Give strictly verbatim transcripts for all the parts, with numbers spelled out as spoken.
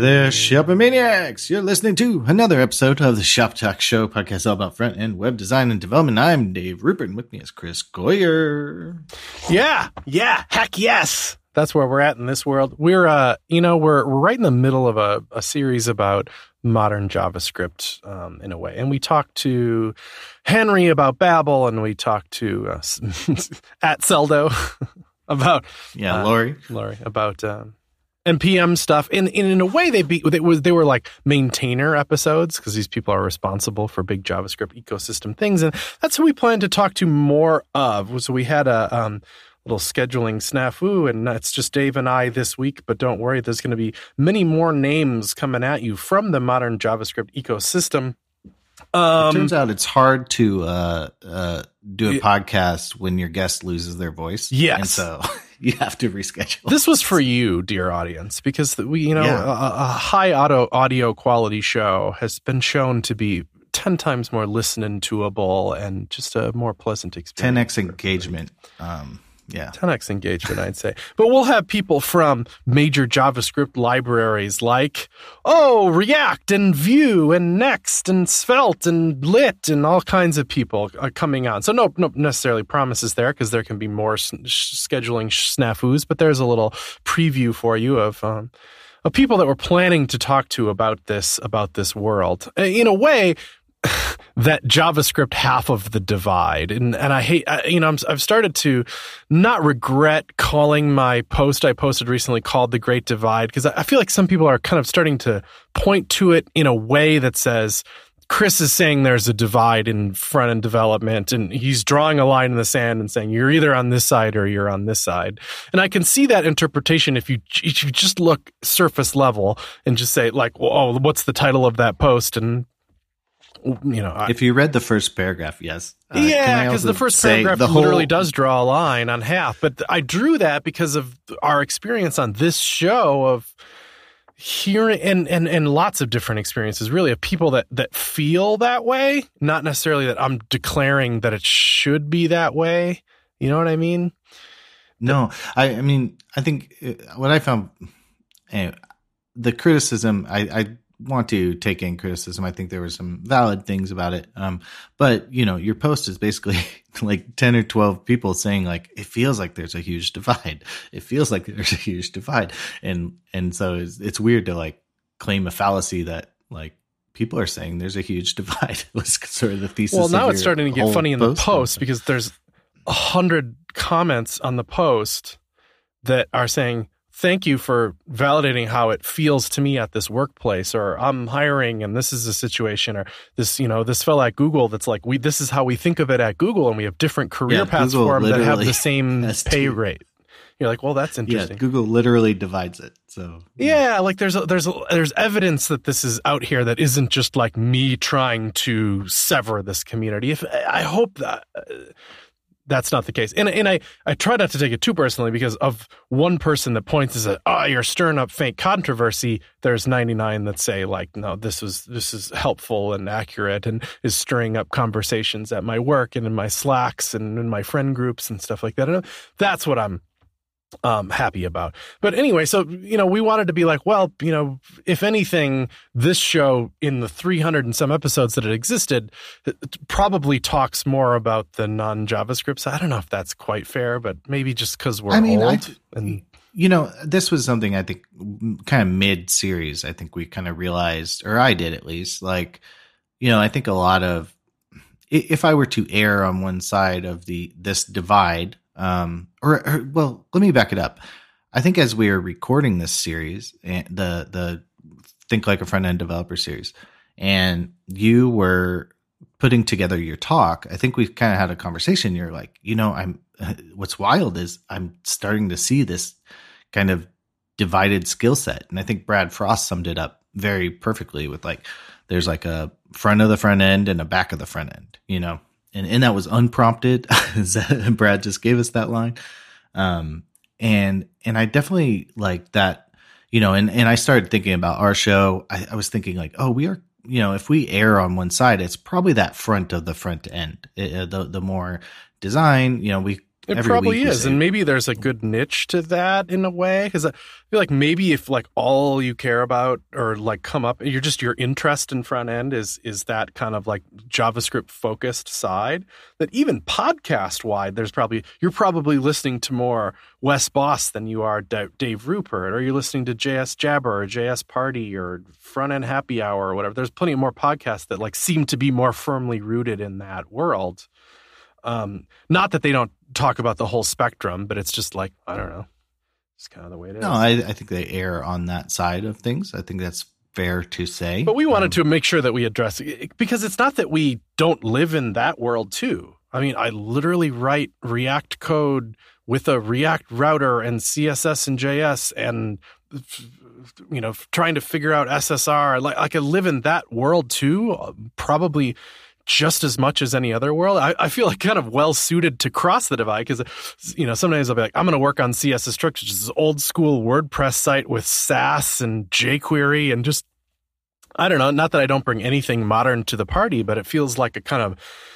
there, Shopping Maniacs! You're listening to another episode of the Shop Talk Show, podcast all about front-end web design and development. I'm Dave Rupert, and with me is Chris Goyer. Yeah, yeah, heck yes! That's where we're at in this world. We're, uh, you know, we're we're right in the middle of a, a series about modern JavaScript, um, in a way. And we talked to Henry about Babel, and we talked to uh, at Seldo about yeah, uh, Lori, Lori about. Um, N P M stuff. In, in in a way, they be they was they were like maintainer episodes because these people are responsible for big JavaScript ecosystem things, and that's who we plan to talk to more of. So we had a um, little scheduling snafu, and it's just Dave and I this week. But don't worry, there's going to be many more names coming at you from the modern JavaScript ecosystem. Um, it turns out it's hard to uh, uh, do a it, podcast when your guest loses their voice. Yes, and so. You have to reschedule. This was for you, dear audience, because we, you know, yeah. a, a high audio audio quality show has been shown to be ten times more listening toable and just a more pleasant experience. ten x engagement. Um, yeah. ten x engagement, I'd say. But we'll have people from major JavaScript libraries like, oh, React and Vue and Next and Svelte and Lit and all kinds of people are coming on. So no, no necessarily promises there because there can be more s- scheduling snafus, but there's a little preview for you of um, of people that we're planning to talk to about this about this world. In a way, that JavaScript half of the divide. And and I hate, I, you know, I'm, I've started to not regret calling my post I posted recently called The Great Divide, because I, I feel like some people are kind of starting to point to it in a way that says, Chris is saying there's a divide in front-end development, and he's drawing a line in the sand and saying you're either on this side or you're on this side. And I can see that interpretation if you if you just look surface level and just say, like, well, oh, what's the title of that post? And you know, I, if you read the first paragraph, yes. Uh, yeah, because the first paragraph the literally whole... does draw a line on half. But I drew that because of our experience on this show of hearing and, and, and lots of different experiences, really, of people that, that feel that way. Not necessarily that I'm declaring that it should be that way. You know what I mean? No, I, I mean, I think what I found, anyway, the criticism, I, I want to take in criticism. I think there were some valid things about it. Um, but you know, your post is basically like ten or twelve people saying like, it feels like there's a huge divide. It feels like there's a huge divide. And, and so it's, it's weird to like claim a fallacy that like people are saying there's a huge divide. was sort of the thesis. Well, now of it's starting to get funny in the post because there's a hundred comments on the post that are saying, thank you for validating how it feels to me at this workplace, or I'm hiring and this is a situation, or this, you know, this fella at Google that's like, we, this is how we think of it at Google, and we have different career yeah, paths Google for them that have the same pay to. rate. You're like, well, that's interesting. Yeah, Google literally divides it. So yeah, like there's a, there's a, there's evidence that this is out here that isn't just like me trying to sever this community. If I hope that. Uh, That's not the case. And and I, I try not to take it too personally because of one person that points and says, oh, you're stirring up fake controversy. There's ninety-nine that say like, no, this was this is helpful and accurate and is stirring up conversations at my work and in my Slacks and in my friend groups and stuff like that. And that's what I'm um, happy about. But anyway, so, you know, we wanted to be like, well, you know, if anything, this show in the three hundred and some episodes that it existed it probably talks more about the non-JavaScript side. I don't know if that's quite fair, but maybe just because we're I mean, old. I, and you know, this was something I think kind of mid-series, I think we kind of realized, or I did at least, like, you know, I think a lot of, if I were to err on one side of the this divide, Um, or, or, well, let me back it up. I think as we are recording this series, the, the Think Like a Front-End Developer series, and you were putting together your talk, I think we kind of had a conversation. You're like, you know, I'm, what's wild is I'm starting to see this kind of divided skill set. And I think Brad Frost summed it up very perfectly with like, there's like a front of the front end and a back of the front end, you know? And, and that was unprompted. Brad just gave us that line. Um, and, and I definitely like that, you know, and, and I started thinking about our show. I, I was thinking like, oh, we are, you know, if we err on one side, it's probably that front of the front end, it, the, the more design, you know, we, It every probably week we is, say- and maybe there's a good niche to that in a way, because I feel like maybe if like all you care about or like come up, you're just your interest in front end is is that kind of like JavaScript focused side. That even podcast wide, there's probably you're probably listening to more Wes Boss than you are D- Dave Rupert, or you're listening to J S Jabber or J S Party or Front End Happy Hour or whatever. There's plenty of more podcasts that like seem to be more firmly rooted in that world. Um, not that they don't talk about the whole spectrum, but it's just like, I don't know. It's kind of the way it is. No, I, I think they err on that side of things. I think that's fair to say. But we wanted Um, to make sure that we address it, because it's not that we don't live in that world too. I mean, I literally write React code with a React router and C S S and J S and, you know, trying to figure out S S R. Like, like I live in that world too, probably just as much as any other world. I, I feel like kind of well suited to cross the divide because, you know, sometimes I'll be like, I'm going to work on C S S Structure, which is this old school WordPress site with Sass and jQuery and just, I don't know, not that I don't bring anything modern to the party, but it feels like a kind of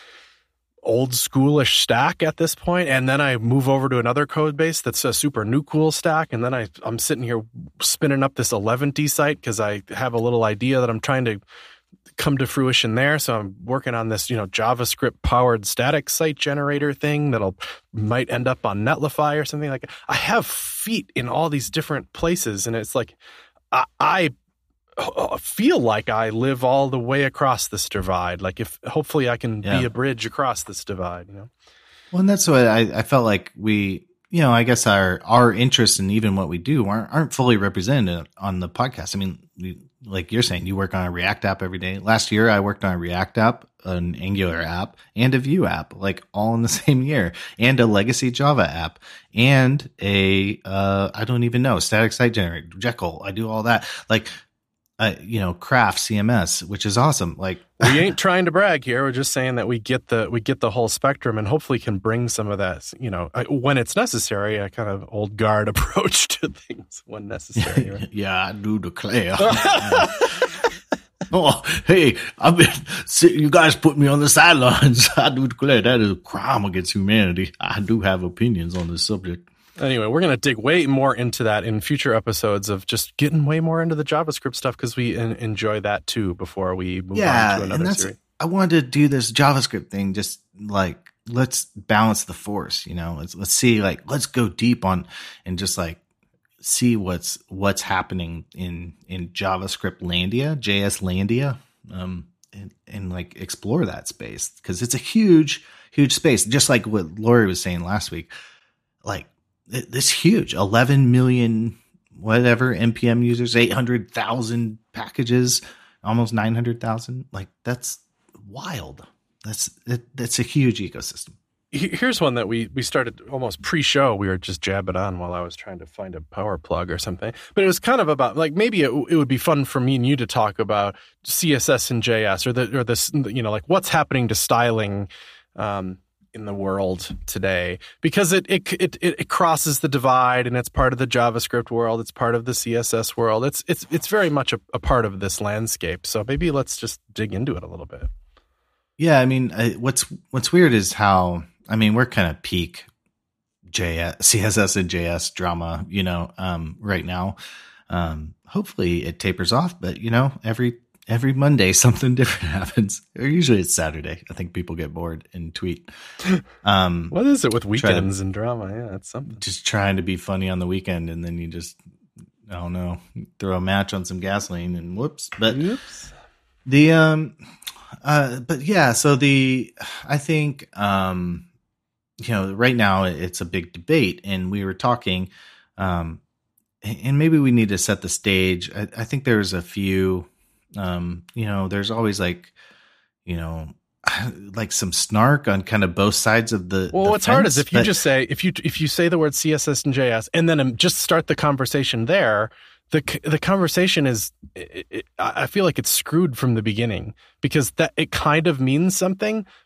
old schoolish stack at this point. And then I move over to another code base that's a super new cool stack. And then I, I'm sitting here spinning up this eleven D site because I have a little idea that I'm trying to come to fruition there. So I'm working on this, you know, JavaScript powered static site generator thing that'll might end up on Netlify or something like that. I have feet in all these different places, and it's like I, I feel like I live all the way across this divide. Like if hopefully I can Yeah. be a bridge across this divide, you know. Well, and that's what I, I felt like we, you know, I guess our our interests and even what we do aren't aren't fully represented on the podcast. I mean, we, like you're saying, you work on a React app every day. Last year, I worked on a React app, an Angular app, and a Vue app, like all in the same year, and a legacy Java app, and a uh, I don't even know static site generator, Jekyll. I do all that, like. Uh, you know, craft C M S, which is awesome. Like We ain't trying to brag here. We're just saying that we get the we get the whole spectrum, and hopefully can bring some of that, you know, when it's necessary, a kind of old guard approach to things when necessary. Right? Yeah, I do declare. Oh, hey, I've been you guys put me on the sidelines. I do declare that is a crime against humanity. I do have opinions on this subject. Anyway, we're going to dig way more into that in future episodes of just getting way more into the JavaScript stuff because we en- enjoy that too before we move Yeah, on to and another that's series. I wanted to do this JavaScript thing, just like let's balance the force, you know. Let's let's see, like let's go deep on and just like see what's what's happening in in JavaScript landia, J S landia, um, and, and like explore that space because it's a huge, huge space. Just like what Lori was saying last week, like. This huge eleven million whatever N P M users, eight hundred thousand packages, almost nine hundred thousand. Like that's wild. That's it, that's a huge ecosystem. Here's one that we we started almost pre-show. We were just jabbing on while I was trying to find a power plug or something. But it was kind of about like maybe it, it would be fun for me and you to talk about C S S and J S or the or this, you know, like what's happening to styling um in the world today, because it, it it it crosses the divide and it's part of the JavaScript world. It's part of the C S S world. It's it's it's very much a, a part of this landscape. So maybe let's just dig into it a little bit. Yeah, I mean, I, what's what's weird is how I mean we're kind of peak J S, C S S and J S drama, you know, um, right now. Um, hopefully it tapers off, but you know, every Every Monday, something different happens. Or usually it's Saturday. I think people get bored and tweet. Um, what is it with weekends to, and drama? Yeah, it's something. Just trying to be funny on the weekend, and then you just, I don't know, throw a match on some gasoline, and whoops. But Oops. the, um, uh, but yeah. So the, I think, um, you know, right now it's a big debate, and we were talking, um, and maybe we need to set the stage. I, I think there's a few. Um, you know, there's always like, you know, like some snark on kind of both sides of the. Well, the what's fence, hard is if you but, just say if you if you say the word C S S and J S and then just start the conversation there. The the conversation is, it, it, I feel like it's screwed from the beginning because that it kind of means something,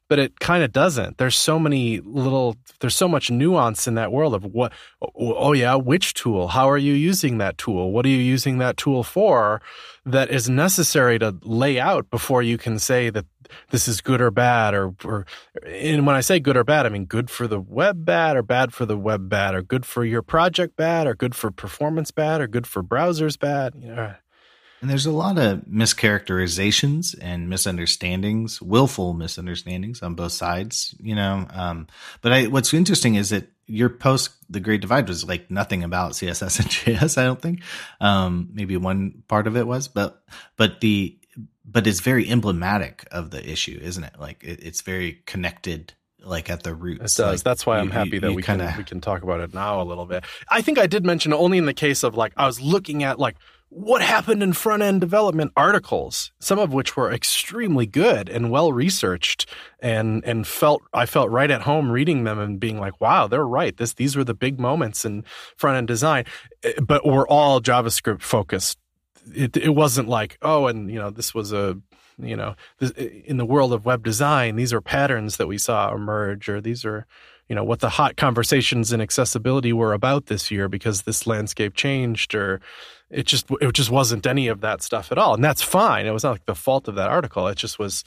but it kind of doesn't. There's so many little, there's so much nuance in that world of what, oh yeah, which tool? How are you using that tool? What are you using that tool for? That is necessary to lay out before you can say that this is good or bad, or, or, and when I say good or bad, I mean good for the web bad, or bad for the web bad, or good for your project bad, or good for performance bad, or good for browsers bad, you know. And there's a lot of mischaracterizations and misunderstandings, willful misunderstandings on both sides, you know. Um, but I, what's interesting is that your post, The Great Divide, was like nothing about C S S and J S, I don't think. Um, maybe one part of it was, but but the but it's very emblematic of the issue, isn't it? Like it, it's very connected, like at the roots. It does. Like, That's why I'm you, happy you, that you we kinda, can we can talk about it now a little bit. I think I did mention only in the case of like I was looking at like what happened in front end development articles, some of which were extremely good and well researched, and and felt I felt right at home reading them and being like, wow, they're right. This these were the big moments in front end design, but were all JavaScript focused. It it wasn't like, oh, and you know this was a you know this, in the world of web design, these are patterns that we saw emerge, or these are you know what the hot conversations in accessibility were about this year because this landscape changed, or it just it just wasn't any of that stuff at all, and that's fine. It was not like the fault of that article. It just was,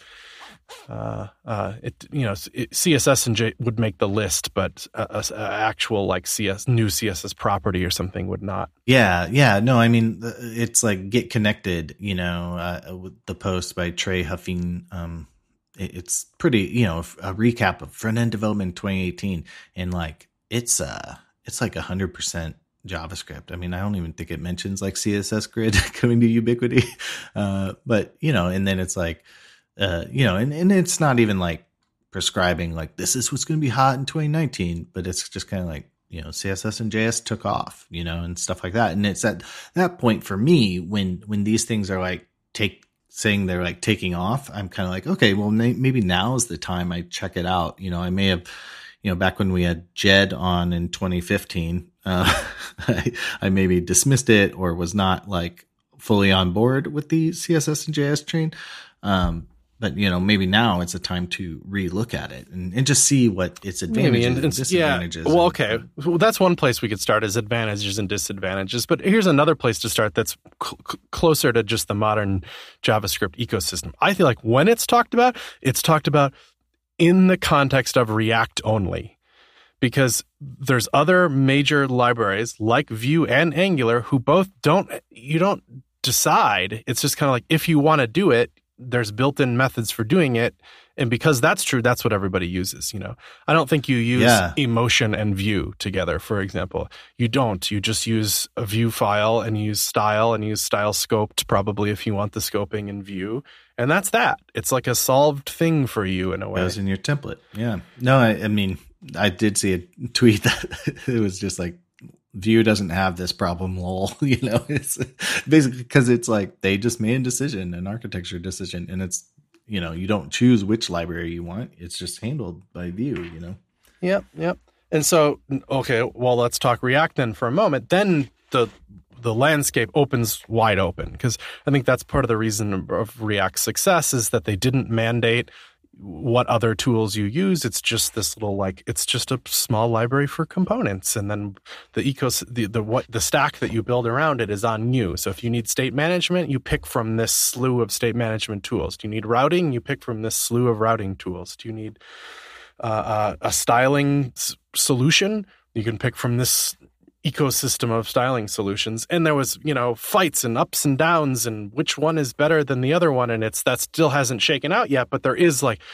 uh, uh, it you know it, C S S and J would make the list, but a, a, a actual like C S new C S S property or something would not. Yeah, yeah, no, I mean it's like Get Connected, you know, uh, with the post by Trey Huffing. Um, it, it's pretty, you know, a recap of front end development in twenty eighteen, and like it's uh it's like a hundred percent JavaScript. I mean, I don't even think it mentions like C S S Grid coming to Ubiquity. Uh, but, you know, and then it's like, uh, you know, and, and it's not even like prescribing like this is what's going to be hot in twenty nineteen, but it's just kind of like, you know, C S S and J S took off, you know, and stuff like that. And it's at that point for me, when, when these things are like take saying they're like taking off, I'm kind of like, okay, well, may, maybe now is the time I check it out. You know, I may have, you know, back when we had Jed on in twenty fifteen, uh, I, I maybe dismissed it or was not like fully on board with the C S S and J S train. Um, but you know, maybe now it's a time to relook at it and, and just see what its advantages and, and disadvantages. Yeah. Well, okay. Well, that's one place we could start is advantages and disadvantages. But here's another place to start that's cl- closer to just the modern JavaScript ecosystem. I feel like when it's talked about, it's talked about in the context of React only. Because there's other major libraries like Vue and Angular who both don't, you don't decide. It's just kind of like, if you want to do it, there's built-in methods for doing it. And because that's true, that's what everybody uses. You know, I don't think you use yeah. emotion and Vue together, for example. You don't. You just use a Vue file and use style and use style scoped, probably if you want the scoping in Vue. And that's that. It's like a solved thing for you in a way. It was in your template. Yeah. No, I, I mean, I did see a tweet that it was just like, Vue doesn't have this problem, lol. You know, it's basically because it's like they just made a decision, an architecture decision, and it's, you know, you don't choose which library you want. It's just handled by Vue, you know? Yep, yep. And so, okay, well, let's talk React then for a moment. Then the the landscape opens wide open, because I think that's part of the reason of React's success is that they didn't mandate what other tools you use. It's just this little, like, it's just a small library for components, and then the ecos the the what the stack that you build around it is on you. So if you need state management, you pick from this slew of state management tools. Do you need routing? You pick from this slew of routing tools. Do you need uh, uh, a styling s- solution? You can pick from this ecosystem of styling solutions. And there was, you know, fights and ups and downs and which one is better than the other one. And it's, that still hasn't shaken out yet, but there is, like,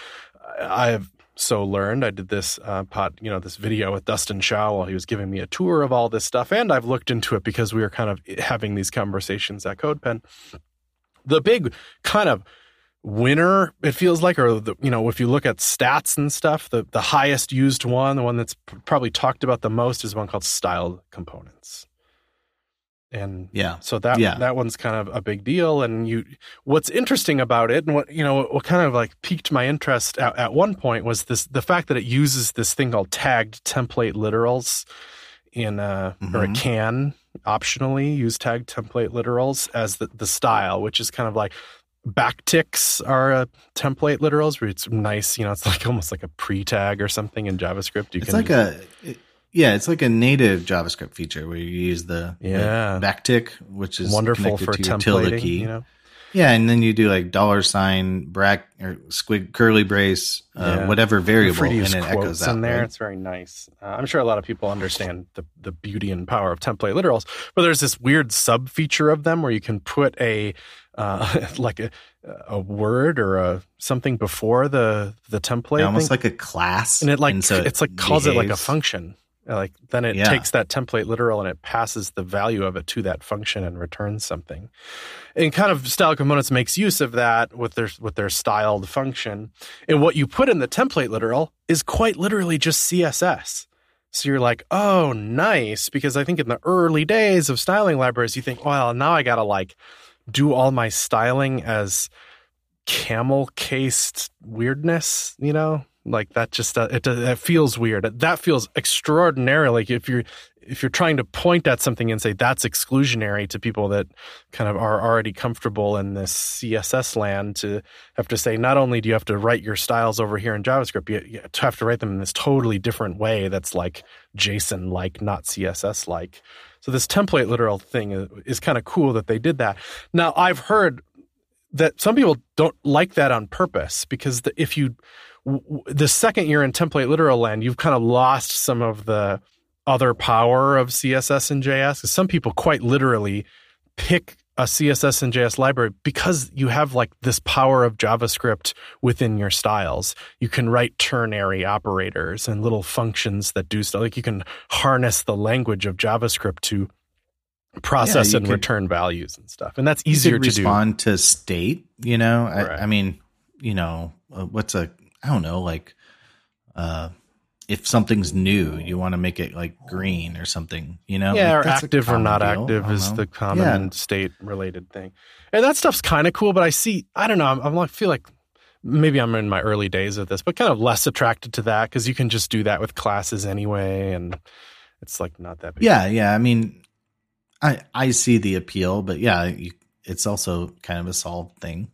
I've so learned, I did this uh, pot, you know, this video with Dustin Shaw while he was giving me a tour of all this stuff. And I've looked into it because we were kind of having these conversations at CodePen. The big kind of winner, it feels like, or the, you know, if you look at stats and stuff, the, the highest used one, the one that's probably talked about the most, is one called style components. And yeah, so that yeah. that one's kind of a big deal. And you, what's interesting about it, and what you know, what kind of like piqued my interest at, at one point was this: the fact that it uses this thing called tagged template literals in, uh, mm-hmm. or it can optionally use tagged template literals as the the style, which is kind of like backticks are uh, template literals where it's nice. You know, it's like almost like a pre-tag or something in JavaScript. You it's can like a it, yeah, it's like a native JavaScript feature where you use the, yeah. the backtick, which is wonderful for to your templating. tilde key. You know? Yeah, and then you do like dollar sign, brack or squig, curly brace, uh, Yeah. whatever variable, Free to use and it quotes echoes out. in there. Right? It's very nice. Uh, I'm sure a lot of people understand the, the beauty and power of template literals, but there's this weird sub feature of them where you can put a uh, like a, a word or a something before the the template, Yeah, almost thing. like a class, and it like and so it's like it calls it like a behaves. function. Like then it Yeah. takes that template literal and it passes the value of it to that function and returns something. And kind of Style Components makes use of that with their with their styled function. And what you put in the template literal is quite literally just C S S. So you're like, oh, nice. Because I think in the early days of styling libraries, you think, well, now I got to like do all my styling as camel cased weirdness, you know? Like that just uh, it it feels weird. That feels extraordinarily. If you're if you're trying to point at something and say that's exclusionary to people that kind of are already comfortable in this C S S land, to have to say not only do you have to write your styles over here in JavaScript, you, you have to write them in this totally different way that's like JSON like, not C S S like. So this template literal thing is, is kind of cool that they did that. Now I've heard that some people don't like that on purpose because the, if you the second you're in template literal land, you've kind of lost some of the other power of C S S and J S. Some people quite literally pick a C S S and J S library because you have like this power of JavaScript within your styles. You can write ternary operators and little functions that do stuff. Like you can harness the language of JavaScript to process Yeah, and could, return values and stuff. And that's easier you could to respond do. to state, you know, I, Right. I mean, you know, uh, what's a, I don't know, like, uh, if something's new, you want to make it like green or something, you know? Yeah, like, or active or not deal. active is know. the common Yeah. state related thing. And that stuff's kind of cool, but I see, I don't know, I'm, I'm like, feel like maybe I'm in my early days of this, but kind of less attracted to that because you can just do that with classes anyway. And it's like not that big. Yeah. Yeah. I mean, I, I see the appeal, but yeah, you, it's also kind of a solved thing.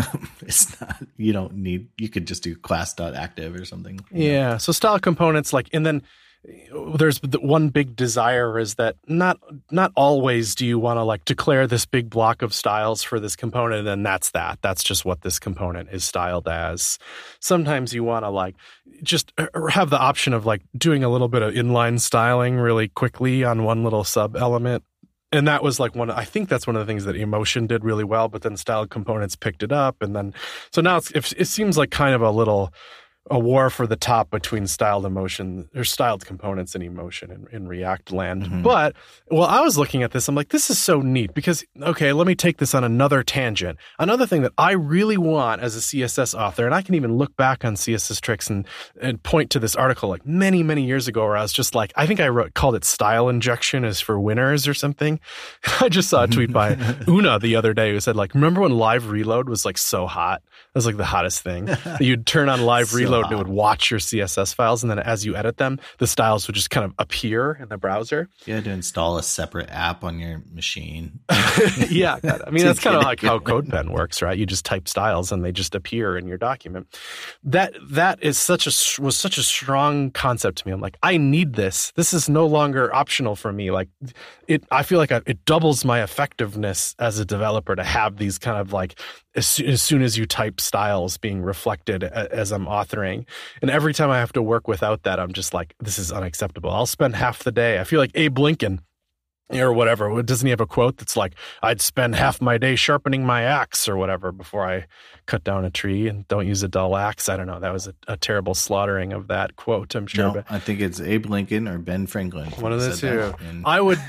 It's not, you don't need, you could just do class.active or something. Yeah. know? So style components, like, and then there's the one big desire is that not, not always do you want to like declare this big block of styles for this component. And that's that, that's just what this component is styled as. Sometimes you want to like just have the option of like doing a little bit of inline styling really quickly on one little sub element. And that was like one, I think that's one of the things that Emotion did really well, but then styled components picked it up. And then, so now it's, it, it seems like kind of a little, a war for the top between styled emotion or styled components and Emotion in, in React land. Mm-hmm. But while I was looking at this, I'm like, this is so neat because, okay, let me take this on another tangent. Another thing that I really want as a C S S author, and I can even look back on C S S tricks and, and point to this article like many, many years ago where I was just like, I think I wrote, called it style injection is for winners or something. I just saw a tweet by Una the other day who said like, remember when live reload was like so hot? It was like the hottest thing. You'd turn on live So reload hot. and it would watch your C S S files. And then as you edit them, the styles would just kind of appear in the browser. You had to install a separate app on your machine. Yeah. God. I mean, To that's kind of get it like how going. CodePen works, right? You just type styles and they just appear in your document. That, that is such a, was such a strong concept to me. I'm like, I need this. This is no longer optional for me. Like it, I feel like I, it doubles my effectiveness as a developer to have these kind of like, as, as soon as you type styles being reflected a, as I'm authoring. And every time I have to work without that, I'm just like, this is unacceptable. I'll spend half the day. I feel like Abe Lincoln or whatever. Doesn't he have a quote that's like, I'd spend half my day sharpening my axe or whatever before I cut down a tree and don't use a dull axe? I don't know. That was a, a terrible slaughtering of that quote, I'm sure. No, but I think it's Abe Lincoln or Ben Franklin. one of the said two. that. And I would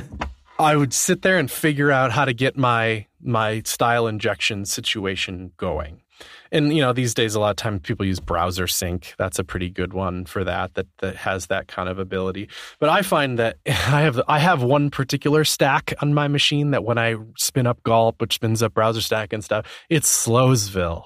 I would sit there and figure out how to get my my style injection situation going. And, you know, these days, a lot of times people use Browser Sync. That's a pretty good one for that, that, that has that kind of ability. But I find that I have I have one particular stack on my machine that when I spin up Gulp, which spins up Browser Stack and stuff, it's Slowsville.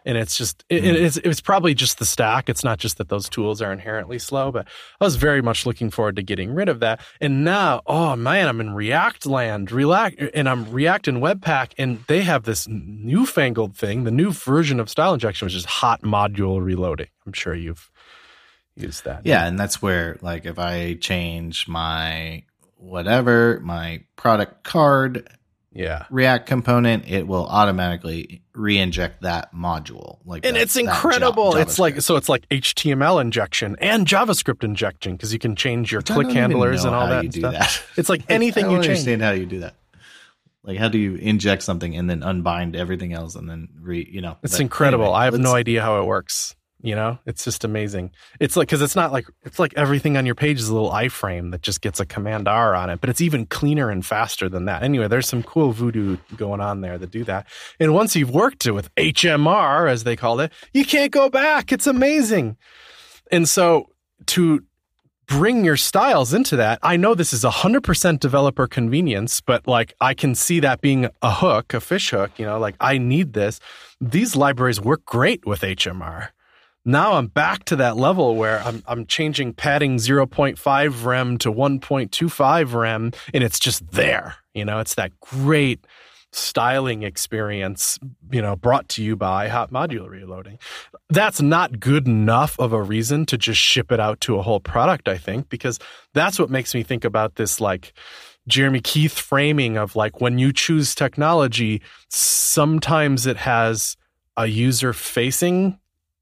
And it's just, it, mm. it's, it's probably just the stack. It's not just that those tools are inherently slow, but I was very much looking forward to getting rid of that. And now, oh man, I'm in React land, React, and I'm React in Webpack, and they have this newfangled thing, the new version of style injection, which is hot module reloading. I'm sure you've used that. Yeah. And that's where, like, if I change my whatever, my product card, yeah, React component, it will automatically re-inject that module. Like, and that, it's incredible. Java, it's like, so it's like H T M L injection and JavaScript injection, because you can change your Which click handlers and all that, and stuff. That. It's like anything I don't you change. understand how you do that. Like, how do you inject something and then unbind everything else and then re, you know? It's but incredible. Anyway, I have no idea how it works. You know, it's just amazing. It's like, because it's not like, it's like everything on your page is a little iframe that just gets a command R on it, but it's even cleaner and faster than that. Anyway, there's some cool voodoo going on there that do that. And once you've worked it with H M R, as they call it, you can't go back. It's amazing. And so to bring your styles into that, I know this is one hundred percent developer convenience, but like I can see that being a hook, a fish hook, you know, like I need this. These libraries work great with H M R. Now I'm back to that level where I'm I'm changing padding zero point five rem to one point two five rem, and it's just there. You know, it's that great styling experience, you know, brought to you by hot modular reloading. That's not good enough of a reason to just ship it out to a whole product, I think, because that's what makes me think about this, like, Jeremy Keith framing of, like, when you choose technology, sometimes it has a user-facing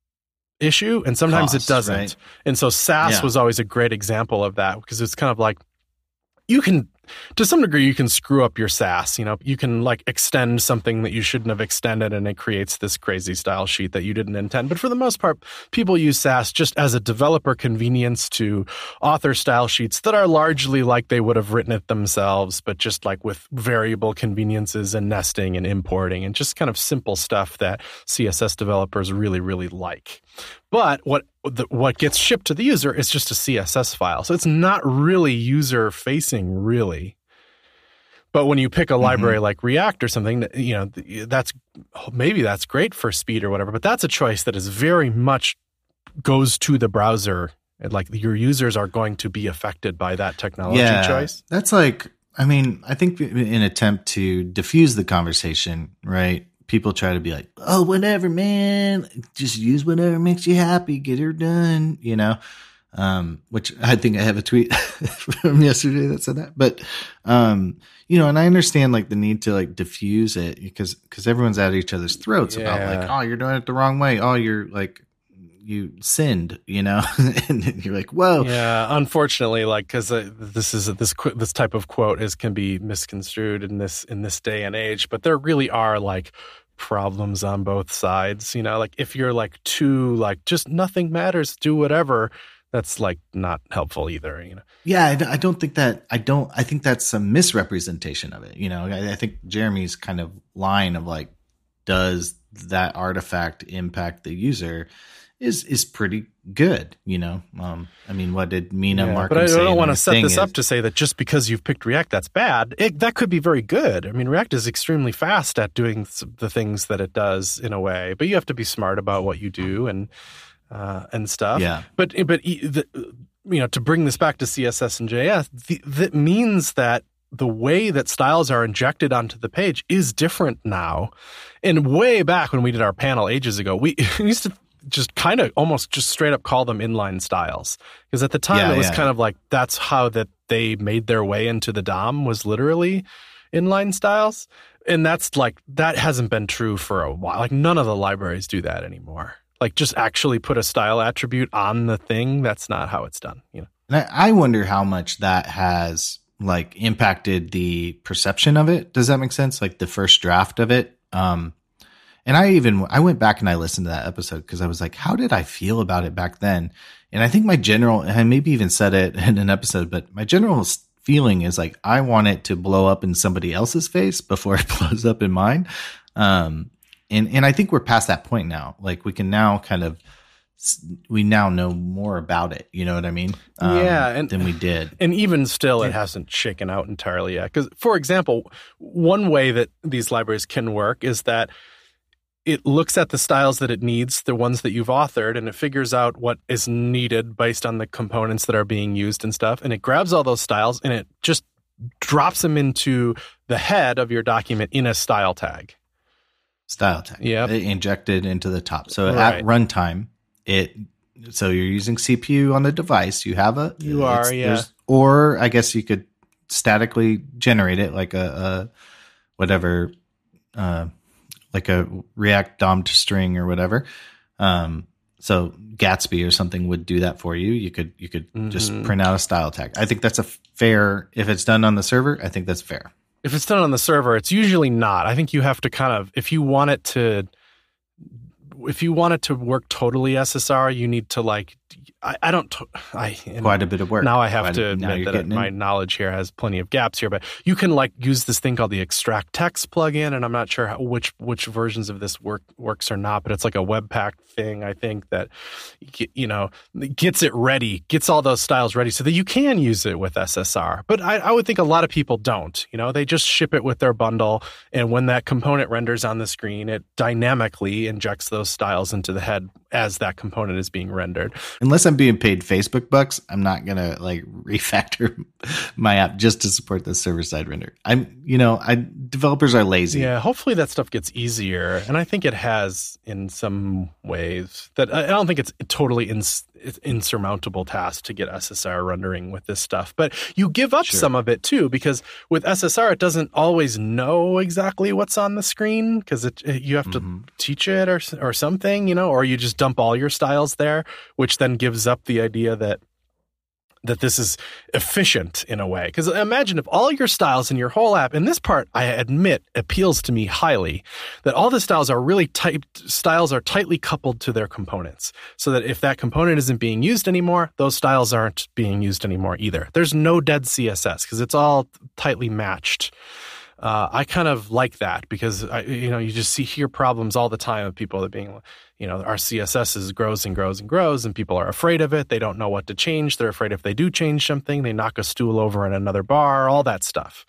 issue and sometimes Cost, it doesn't. Right? And so Sass yeah. was always a great example of that, because it's kind of like, you can, to some degree, you can screw up your Sass. You know, you can like extend something that you shouldn't have extended, and it creates this crazy style sheet that you didn't intend. But for the most part, people use Sass just as a developer convenience to author style sheets that are largely like they would have written it themselves, but just like with variable conveniences and nesting and importing and just kind of simple stuff that C S S developers really, really like. But what the, what gets shipped to the user is just a C S S file. So it's not really user-facing, really. But when you pick a library mm-hmm. like React or something, you know, that's maybe that's great for speed or whatever, but that's a choice that is very much goes to the browser. Like, your users are going to be affected by that technology yeah, choice. That's like, I mean, I think in an attempt to diffuse the conversation, right? People try to be like, oh, whatever, man, just use whatever makes you happy, get her done, you know, um, which I think I have a tweet from yesterday that said that. But, um, you know, and I understand like the need to like diffuse it because because everyone's at each other's throats yeah. about like, oh, you're doing it the wrong way. Oh, you're like, you sinned, you know, and you're like, whoa. Yeah, unfortunately, like, because uh, this is this this type of quote is can be misconstrued in this in this day and age, but there really are like problems on both sides, you know. Like, if you're like too like just nothing matters, do whatever, that's like not helpful either, you know. Yeah, I, I don't think that I don't. I think that's a misrepresentation of it. You know, I, I think Jeremy's kind of line of like, does that artifact impact the user? Is is pretty good, you know. Um, I mean, what did Mina yeah, Markham but I say? I don't want to set this is, up to say that just because you've picked React, that's bad. It, that could be very good. I mean, React is extremely fast at doing the things that it does in a way, but you have to be smart about what you do and uh, and stuff. Yeah. But but the, you know, to bring this back to C S S and J S, the, that means that the way that styles are injected onto the page is different now. And way back when we did our panel ages ago, we used to just kind of almost just straight up call them inline styles. Because at the time yeah, it was yeah. kind of like that's how that they made their way into the D O M was literally inline styles. And that's like, that hasn't been true for a while. Like, none of the libraries do that anymore. Like, just actually put a style attribute on the thing. That's not how it's done, you know. And I wonder how much that has like impacted the perception of it. Does that make sense? Like the first draft of it. Um, And I even, I went back and I listened to that episode because I was like, how did I feel about it back then? And I think my general, and I maybe even said it in an episode, but my general feeling is like, I want it to blow up in somebody else's face before it blows up in mine. Um, and, and I think we're past that point now. Like, we can now kind of, we now know more about it. You know what I mean? Um, yeah. And, than we did. And even still, it hasn't shaken out entirely yet. Because, for example, one way that these libraries can work is that it looks at the styles that it needs, the ones that you've authored, and it figures out what is needed based on the components that are being used and stuff. And it grabs all those styles and it just drops them into the head of your document in a style tag. Style tag. Yeah. Injected into the top. So Right. at runtime, it, so you're using C P U on the device. You have a, You are, yeah. there's- Or I guess you could statically generate it like a, a whatever, uh, like a React D O M to string or whatever. Um, so Gatsby or something would do that for you. You could, you could mm-hmm. just print out a style tag. I think that's a fair, if it's done on the server, I think that's fair. If it's done on the server, it's usually not. I think you have to kind of, if you want it to, if you want it to work totally S S R, you need to like, I, I don't, I quite a bit of work. Now I have quite to a, admit that my in. knowledge here has plenty of gaps here, but you can like use this thing called the extract text plugin, and I'm not sure how, which which versions of this work works or not, but it's like a Webpack thing, I think, that you know gets it ready, gets all those styles ready so that you can use it with S S R. But I, I would think a lot of people don't. You know, they just ship it with their bundle, and when that component renders on the screen, it dynamically injects those styles into the head as that component is being rendered. Unless I'm being paid Facebook bucks, I'm not going to like refactor my app just to support the server side render. I'm, you know, I developers are lazy. Yeah. Hopefully that stuff gets easier. And I think it has in some ways that I don't think it's a totally ins, insurmountable task to get S S R rendering with this stuff, but you give up sure. some of it too, because with S S R, it doesn't always know exactly what's on the screen because it, it, you have to mm-hmm. teach it or, or something, you know, or you just dump all your styles there, which then gives up the idea that that this is efficient in a way. Because imagine if all your styles in your whole app, and this part, I admit, appeals to me highly, that all the styles are really tight, styles are tightly coupled to their components. So that if that component isn't being used anymore, those styles aren't being used anymore either. There's no dead C S S because it's all tightly matched. Uh, I kind of like that because, I, you know, you just see hear problems all the time of people that being, you know, our C S S is grows and grows and grows and people are afraid of it. They don't know what to change. They're afraid if they do change something, they knock a stool over in another bar, all that stuff.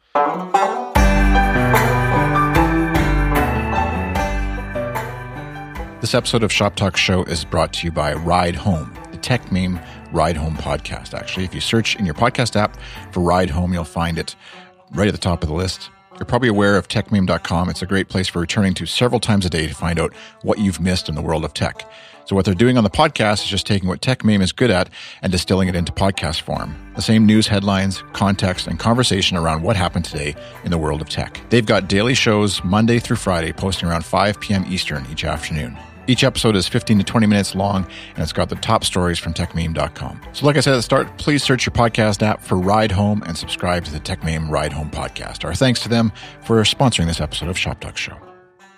This episode of Shop Talk Show is brought to you by Ride Home, the TechMeme Ride Home podcast. Actually, if you search in your podcast app for Ride Home, you'll find it right at the top of the list. You're probably aware of tech meme dot com. It's a great place for returning to several times a day to find out what you've missed in the world of tech. So what they're doing on the podcast is just taking what TechMeme is good at and distilling it into podcast form. The same news headlines, context, and conversation around what happened today in the world of tech. They've got daily shows Monday through Friday posting around five p.m. Eastern each afternoon. Each episode is fifteen to twenty minutes long, and it's got the top stories from tech meme dot com. So like I said at the start, please search your podcast app for Ride Home and subscribe to the TechMeme Ride Home podcast. Our thanks to them for sponsoring this episode of Shop Talk Show.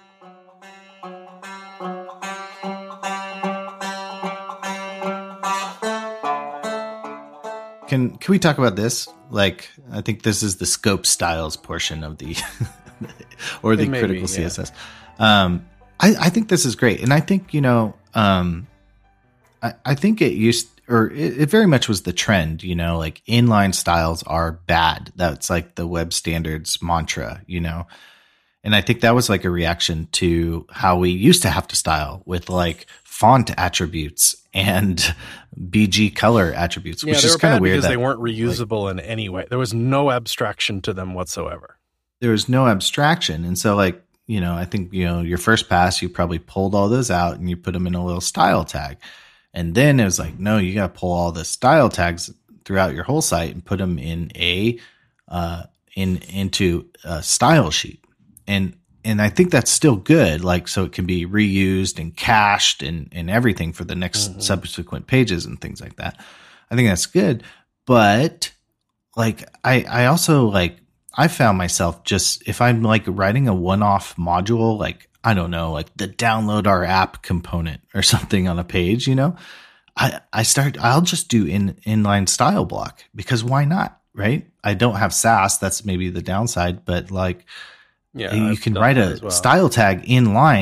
Can can we talk about this? Like, I think this is the scope styles portion of the, or the Maybe, critical yeah. C S S. Um, I, I think this is great. And I think, you know, um, I, I think it used, or it, it very much was the trend, you know, like inline styles are bad. That's like the web standards mantra, you know? And I think that was like a reaction to how we used to have to style with like font attributes and B G color attributes, Yeah, which they is were kind bad of weird. because that, they weren't reusable like, in any way. There was no abstraction to them whatsoever. There was no abstraction. And so like, you know, I think, you know, your first pass, you probably pulled all those out and you put them in a little style tag. And then it was like, no, you got to pull all the style tags throughout your whole site and put them in a, uh, in, into a style sheet. And, and I think that's still good. Like, so it can be reused and cached and, and everything for the next mm-hmm. subsequent pages and things like that. I think that's good. But like, I, I also like, I found myself just, if I'm like writing a one-off module, like, I don't know, like the download our app component or something on a page, you know, I, I start, I'll just do in inline style block because why not? Right. I don't have Sass. That's maybe the downside, but like, yeah, you I've can done write that a as well. style tag inline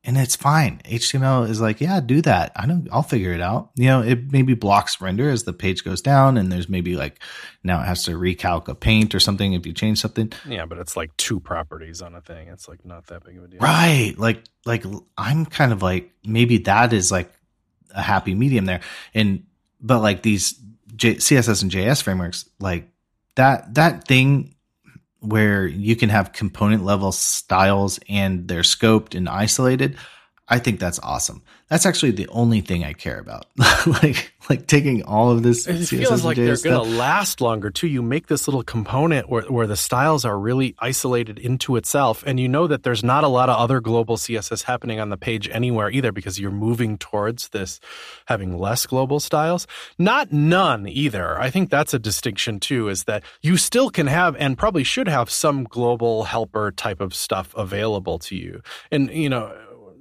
and it's fine. H T M L is like, yeah, do that. I don't, I'll figure it out. You know, it maybe blocks render as the page goes down, and there's maybe like now it has to recalc a paint or something if you change something. Yeah, but it's like two properties on a thing. It's like not that big of a deal. Right. Like, like I'm kind of like, maybe that is like a happy medium there. And, but like these J- C S S and J S frameworks, like that, that thing where you can have component level styles and they're scoped and isolated, I think that's awesome. That's actually the only thing I care about. like, like taking all of this. It C S S feels like they're stuff. going to last longer too. You make this little component where, where the styles are really isolated into itself, and you know that there's not a lot of other global C S S happening on the page anywhere either, because you're moving towards this having less global styles. Not none either. I think that's a distinction too, is that you still can have and probably should have some global helper type of stuff available to you. And, you know,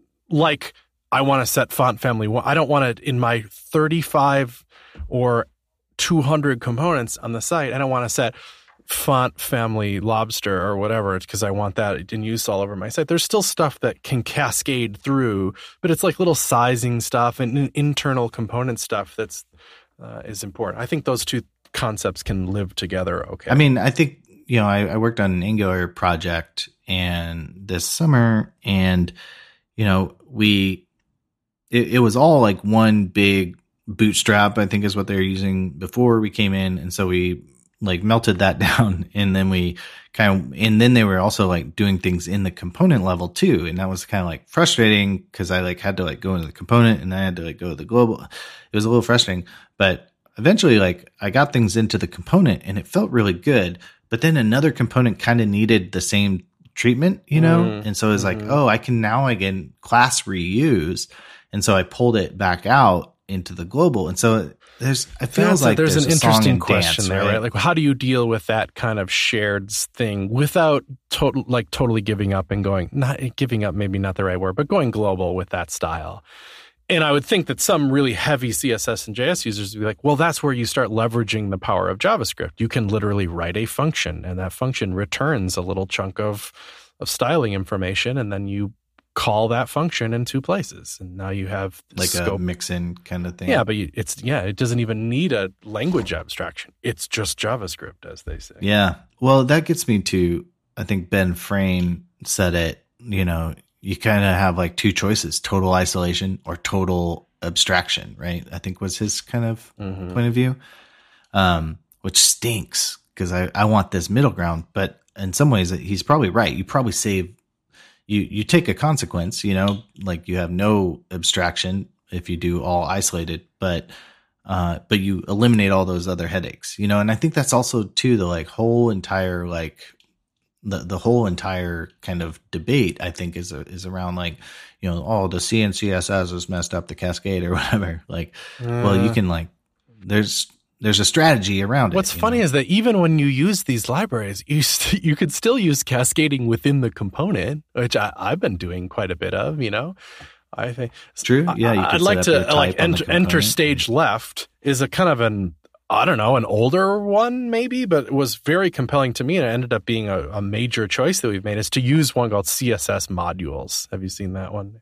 like I want to set font family. I don't want to, in my thirty-five or two hundred components on the site, I don't want to set font family lobster or whatever, because I want that in use all over my site. There's still stuff that can cascade through, but it's like little sizing stuff and internal component stuff that's uh, is important. I think those two concepts can live together okay. I mean, I think, you know, I, I worked on an Angular project and this summer, and you know, we, it, it was all like one big bootstrap, I think is what they were using before we came in. And so we like melted that down, and then we kind of, and then they were also like doing things in the component level too. And that was kind of like frustrating, because I like had to like go into the component and I had to like go to the global. It was a little frustrating, but eventually like I got things into the component and it felt really good. But then another component kind of needed the same treatment, you know? Mm, and so it was mm-hmm. like, oh, I can now again class reuse. And so I pulled it back out into the global. And so there's, it feels like there's, there's an interesting question dance, there, right? right? Like, how do you deal with that kind of shared thing without total, like totally giving up and going, not giving up, maybe not the right word, but going global with that style? And I would think that some really heavy C S S and J S users would be like, well, that's where you start leveraging the power of JavaScript. You can literally write a function, and that function returns a little chunk of, of styling information, and then you call that function in two places. And now you have like scope. a mix-in kind of thing. Yeah, but you, it's, yeah, it doesn't even need a language abstraction. It's just JavaScript, as they say. Yeah. Well, that gets me to, I think Ben Frayne said it, you know, you kind of have like two choices, total isolation or total abstraction, right? I think was his kind of mm-hmm. point of view, um, which stinks, because I, I want this middle ground. But in some ways, he's probably right. You probably save, you, you take a consequence, you know, like you have no abstraction if you do all isolated, but uh, but you eliminate all those other headaches, you know? And I think that's also too, the like whole entire like, the the whole entire kind of debate, I think, is a, is around like, you know, oh, the C and C S S was messed up, the Cascade or whatever. Like, uh, well, you can like, there's there's a strategy around it. What's funny know? is that even when you use these libraries, you st- you could still use cascading within the component, which I, I've been doing quite a bit of. You know, I think it's true. Yeah, you I, I'd like to like enter, enter stage left is a kind of an, I don't know, an older one maybe, but it was very compelling to me, and it ended up being a, a major choice that we've made, is to use one called C S S modules. Have you seen that one?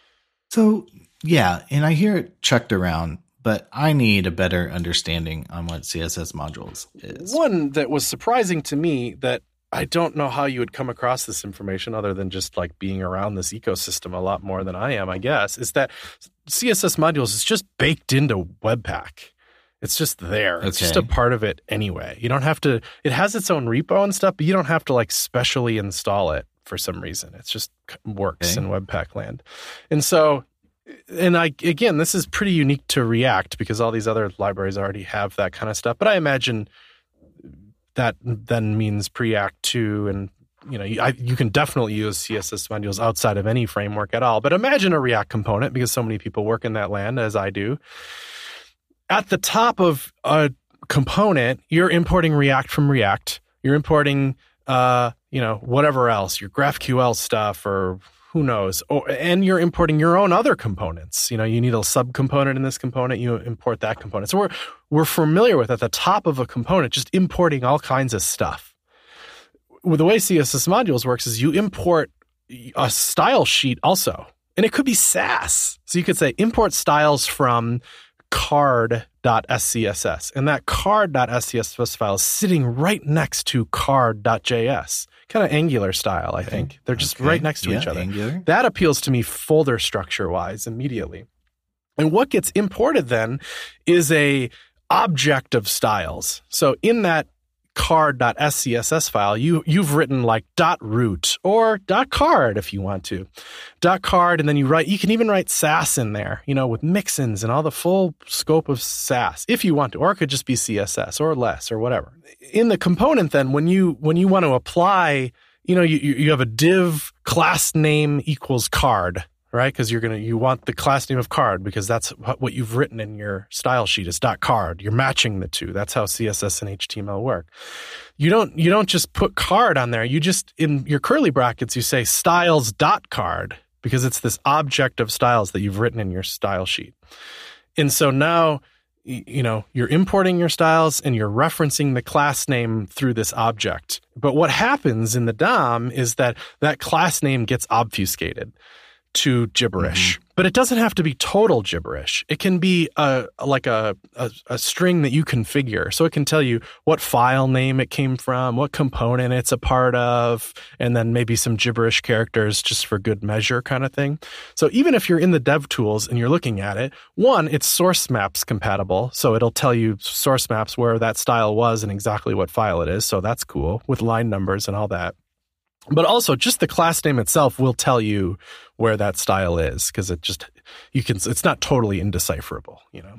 So, yeah, and I hear it chucked around, but I need a better understanding on what C S S modules is. One that was surprising to me, that I don't know how you would come across this information other than just like being around this ecosystem a lot more than I am, I guess, is that C S S modules is just baked into Webpack. It's just there. It's okay. Just a part of it anyway. You don't have to, it has its own repo and stuff, but you don't have to like specially install it for some reason. It just works okay. in Webpack land. And so, and I, again, this is pretty unique to React because all these other libraries already have that kind of stuff. But I imagine that then means Preact two, and you know, you, I, you can definitely use C S S modules outside of any framework at all. But imagine a React component, because so many people work in that land, as I do. At the top of a component, you're importing React from React. You're importing, uh, you know, whatever else, your GraphQL stuff or who knows. Or, and you're importing your own other components. You know, you need a subcomponent in this component, you import that component. So we're we're familiar with, at the top of a component, just importing all kinds of stuff. Well, the way C S S modules works is you import a style sheet also. And it could be Sass. So you could say import styles from card.scss. And that card.scss file is sitting right next to card.js. Kind of Angular style, I okay. think. They're just okay. right next to yeah, each other. Angular. That appeals to me folder structure-wise immediately. And what gets imported then is a object of styles. So in that card.scss file, you, you've written like .root or .card if you want to. .card, and then you write, you can even write Sass in there, you know, with mixins and all the full scope of Sass if you want to, or it could just be C S S or less or whatever. In the component then, when you when you want to apply, you know, you, you have a div class name equals card, right? Because you're gonna you want the class name of card because that's what, what you've written in your style sheet is .card. You're matching the two. That's how C S S and H T M L work. You don't you don't just put card on there. You just in your curly brackets you say styles.card because it's this object of styles that you've written in your style sheet. And so now you know you're importing your styles and you're referencing the class name through this object. But what happens in the D O M is that that class name gets obfuscated to gibberish, mm-hmm. but it doesn't have to be total gibberish. It can be a like a, a a string that you configure. So it can tell you what file name it came from, what component it's a part of, and then maybe some gibberish characters just for good measure kind of thing. So even if you're in the dev tools and you're looking at it, one, it's source maps compatible. So it'll tell you source maps where that style was and exactly what file it is. So that's cool with line numbers and all that. But also just the class name itself will tell you where that style is because it just, you can, it's not totally indecipherable, you know,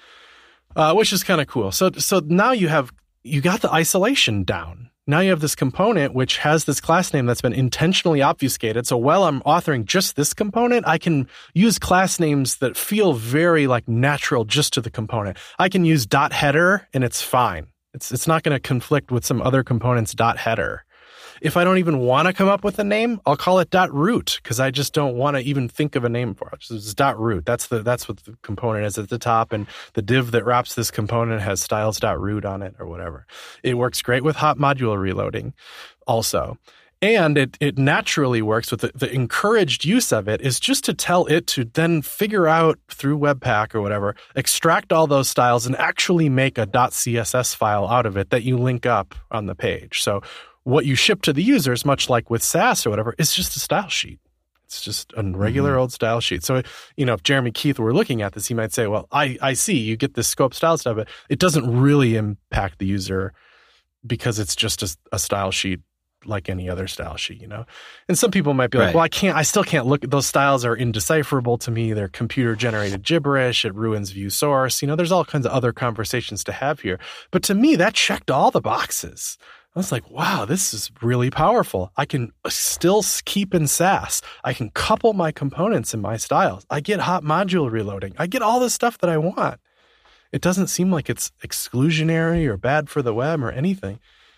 uh, which is kind of cool. So, so now you have, you got the isolation down. Now you have this component which has this class name that's been intentionally obfuscated. So while I'm authoring just this component, I can use class names that feel very like natural just to the component. I can use dot header and it's fine. It's, it's not going to conflict with some other component's dot header. If I don't even want to come up with a name, I'll call it .root because I just don't want to even think of a name for it. It's .root. That's the that's what the component is at the top, and the div that wraps this component has styles.root on it or whatever. It works great with hot module reloading also. And it it naturally works with the, the encouraged use of it is just to tell it to then figure out through Webpack or whatever, extract all those styles and actually make a .css file out of it that you link up on the page. So what you ship to the users, much like with Sass or whatever, is just a style sheet. It's just a regular mm-hmm. old style sheet. So, you know, if Jeremy Keith were looking at this, he might say, well, I, I see you get this scope style stuff, but it doesn't really impact the user because it's just a, a style sheet like any other style sheet, you know? And some people might be like, right. well, I can't, I still can't look at those styles are indecipherable to me. They're computer generated gibberish. It ruins view source. You know, there's all kinds of other conversations to have here. But to me, that checked all the boxes. I was like, wow, this is really powerful. I can still keep in Sass. I can couple my components in my styles. I get hot module reloading. I get all the stuff that I want. It doesn't seem like it's exclusionary or bad for the web or anything.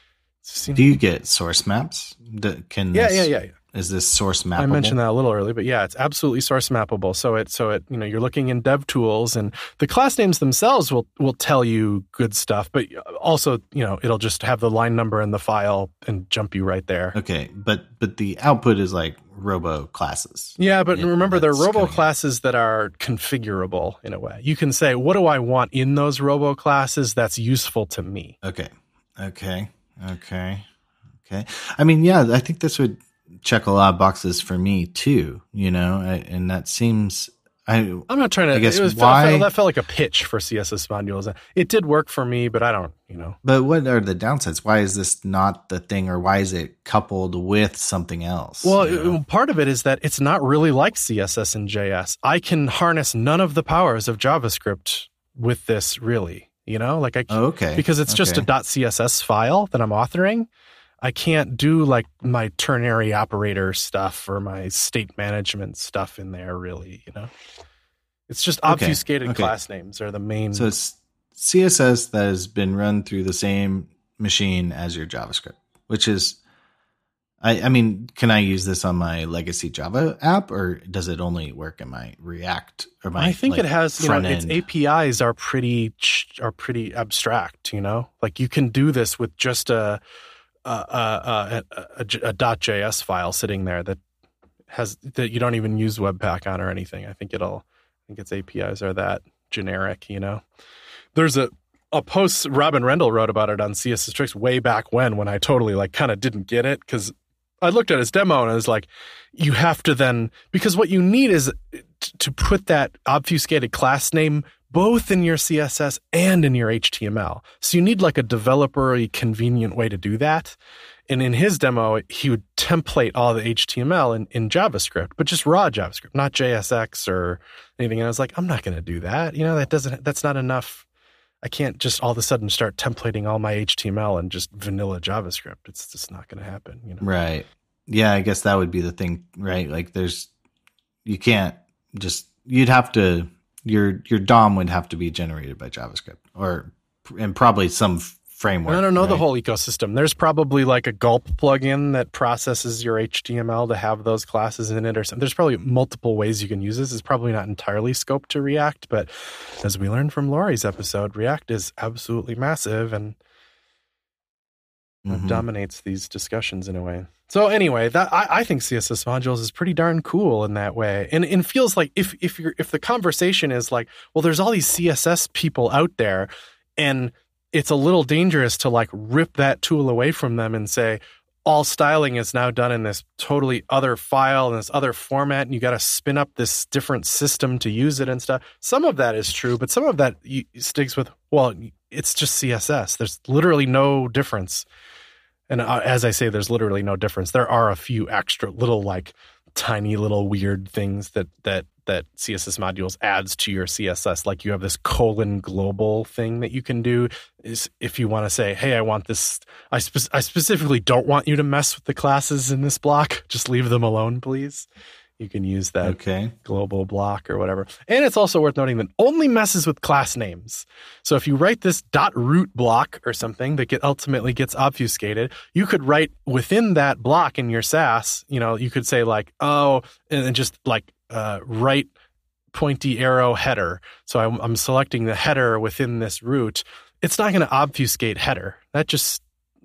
Do you get source maps? Can yeah, this, yeah, yeah, yeah. Is this source mappable? I mentioned that a little early, but yeah, it's absolutely source mappable. So it, so it, you know, you're looking in dev tools and the class names themselves will, will tell you good stuff, but also, you know, it'll just have the line number in the file and jump you right there. Okay. But, but the output is like robo classes. Yeah. But yeah, remember they're robo classes that are configurable in a way. You can say, what do I want in those robo classes that's useful to me? Okay. Okay. Okay. Okay. I mean, yeah, I think this would check a lot of boxes for me too, you know, I, and that seems, I, I'm not trying to, I guess it was, why, felt, that felt like a pitch for C S S modules. It did work for me, but I don't, you know. But what are the downsides? Why is this not the thing, or why is it coupled with something else? Well, you know? part of it is that it's not really like C S S and J S. I can harness none of the powers of JavaScript with this really, you know, like I, oh, okay. because it's just okay. a .css file that I'm authoring. I can't do like my ternary operator stuff or my state management stuff in there really, you know. It's just obfuscated okay. Okay. class names are the main. So it's C S S that has been run through the same machine as your JavaScript, which is, I, I mean, can I use this on my legacy Java app, or does it only work in my React or my? I think like, it has. You know, its A P Is are pretty are pretty abstract. You know, like you can do this with just a. A, a, a, a, a .js file sitting there that has that you don't even use Webpack on or anything. I think it'll, I think its A P Is are that generic, you know. There's a, a post Robin Rendell wrote about it on C S S Tricks way back when, when I totally like kind of didn't get it, because I looked at his demo and I was like, you have to then, because what you need is to put that obfuscated class name both in your C S S and in your H T M L. So you need like a developer-y convenient way to do that. And in his demo, he would template all the H T M L in, in JavaScript, but just raw JavaScript, not J S X or anything. And I was like, I'm not going to do that. You know, that doesn't, that's not enough. I can't just all of a sudden start templating all my H T M L and just vanilla JavaScript. It's just not going to happen, you know? Right. Yeah, I guess that would be the thing, right? Like there's, you can't just, you'd have to, your, your D O M would have to be generated by JavaScript or, and probably some framework. I don't know right? the whole ecosystem. There's probably like a Gulp plugin that processes your H T M L to have those classes in it or something. There's probably multiple ways you can use this. It's probably not entirely scoped to React, but as we learned from Laurie's episode, React is absolutely massive and mm-hmm. dominates these discussions in a way. So anyway, that I, I think C S S modules is pretty darn cool in that way. And it feels like if if you're if the conversation is like, well, there's all these C S S people out there, and it's a little dangerous to like rip that tool away from them and say, all styling is now done in this totally other file and this other format, and you got to spin up this different system to use it and stuff. Some of that is true, but some of that sticks with, well, it's just C S S. There's literally no difference. And uh, as I say, there's literally no difference. There are a few extra little, like, tiny little weird things that that that C S S modules adds to your C S S. Like you have this colon global thing that you can do. Is if you want to say, hey, I want this. I spe- I specifically don't want you to mess with the classes in this block. Just leave them alone, please. You can use that okay. global block or whatever. And it's also worth noting that only messes with class names. So if you write this .root block or something that get ultimately gets obfuscated, you could write within that block in your Sass, you know, you could say like, oh, and just like uh, write pointy arrow header. So I'm, I'm selecting the header within this root. It's not going to obfuscate header. That just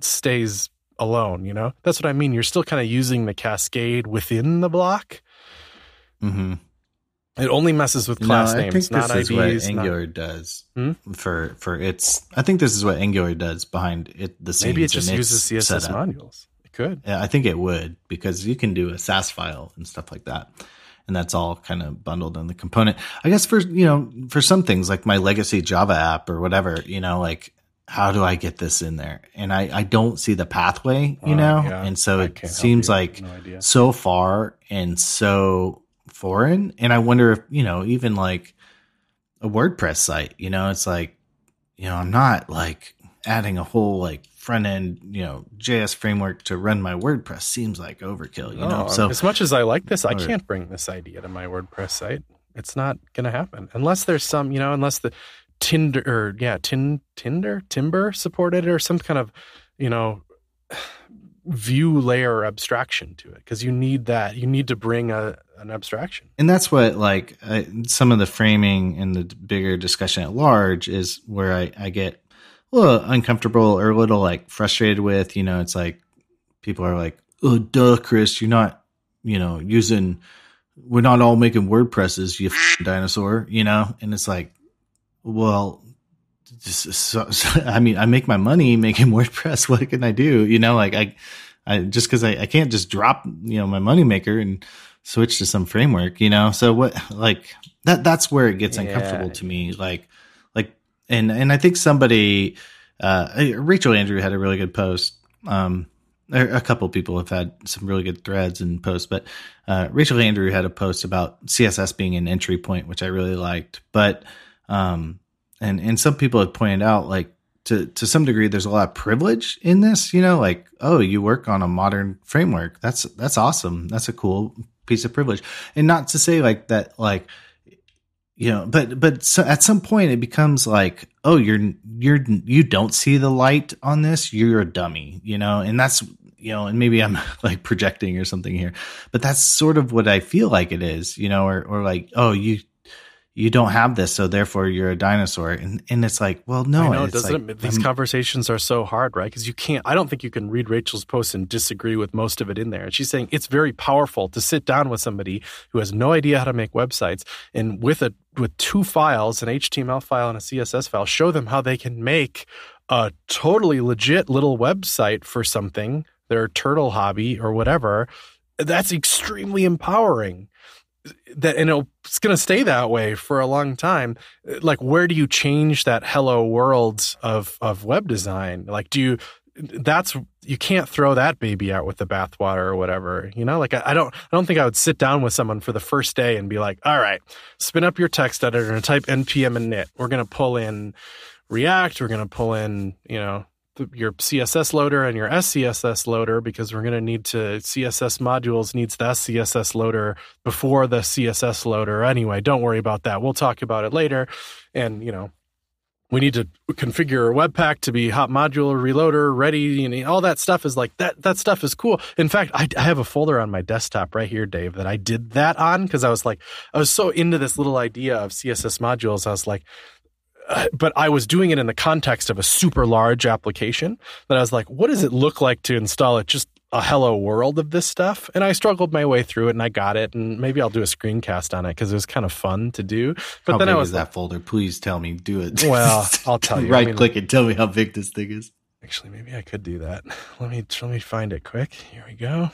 stays alone, you know? That's what I mean. You're still kind of using the cascade within the block. Mm-hmm. It only messes with class no, names, not I Ds. I think this is what Angular not... does hmm? for for its. I think this is what Angular does behind it. The scenes. Maybe it just uses C S S setup. Modules. It could. Yeah, I think it would, because you can do a Sass file and stuff like that, and that's all kind of bundled in the component. I guess for you know for some things like my legacy Java app or whatever, you know, like how do I get this in there? And I I don't see the pathway, you uh, know, yeah, and so I it seems like no so far and so foreign. And I wonder if, you know, even like a WordPress site, you know, it's like, you know, I'm not like adding a whole like front end, you know, J S framework to run my WordPress seems like overkill, you know? Oh, so as much as I like this, I can't bring this idea to my WordPress site. It's not going to happen unless there's some, you know, unless the Tinder or yeah, tin, Tinder, Timber supported or some kind of, you know, view layer abstraction to it, because you need that. You need to bring a an abstraction, and that's what like I, some of the framing and the bigger discussion at large is where I, I get a little uncomfortable or a little like frustrated with. You know, it's like people are like, "Oh, duh, Chris, you're not, you know, using. We're not all making WordPresses, you f- dinosaur." You know, and it's like, well. Just, so, so, I mean, I make my money making WordPress. What can I do? You know, like I, I just because I, I can't just drop, you know, my moneymaker and switch to some framework, you know. So what, like that, that's where it gets yeah. uncomfortable to me. Like, like, and and I think somebody, uh, Rachel Andrew had a really good post. Um, a couple of people have had some really good threads and posts, but uh, Rachel Andrew had a post about C S S being an entry point, which I really liked. But um. And and some people have pointed out, like, to, to some degree, there's a lot of privilege in this, you know, like, oh, you work on a modern framework. That's that's awesome. That's a cool piece of privilege. And not to say like that, like, you know, but but so at some point it becomes like, oh, you're you're you don't see the light on this. You're a dummy, you know, and that's, you know, and maybe I'm like projecting or something here, but that's sort of what I feel like it is, you know, or or like, oh, you. you don't have this, so therefore you're a dinosaur. And and it's like, well, no, I know, it's doesn't like, it? These um, conversations are so hard, right? Because you can't, I don't think you can read Rachel's post and disagree with most of it in there. And she's saying it's very powerful to sit down with somebody who has no idea how to make websites, and with a with two files, an H T M L file and a C S S file, show them how they can make a totally legit little website for something, their turtle hobby or whatever. That's extremely empowering. That, and it's going to stay that way for a long time. Like, where do you change that hello world of of web design? Like, do you? That's you can't throw that baby out with the bathwater or whatever. You know, like I, I don't I don't think I would sit down with someone for the first day and be like, all right, spin up your text editor and type npm init. We're going to pull in React. We're going to pull in, you know, your C S S loader and your S C S S loader, because we're going to need to C S S modules needs the S C S S loader before the C S S loader. Anyway, don't worry about that. We'll talk about it later. And, you know, we need to configure Webpack to be hot modular reloader ready. You know, all that stuff is like that. That stuff is cool. In fact, I, I have a folder on my desktop right here, Dave, that I did that on, because I was like, I was so into this little idea of C S S modules. I was like, Uh, but I was doing it in the context of a super large application that I was like, what does it look like to install it? Just a hello world of this stuff. And I struggled my way through it, and I got it. And maybe I'll do a screencast on it because it was kind of fun to do. But how then big I was is that like, folder? Please tell me. Do it. Well, I'll tell you. right I mean, click and tell me how big this thing is. Actually, maybe I could do that. Let me let me find it quick. Here we go.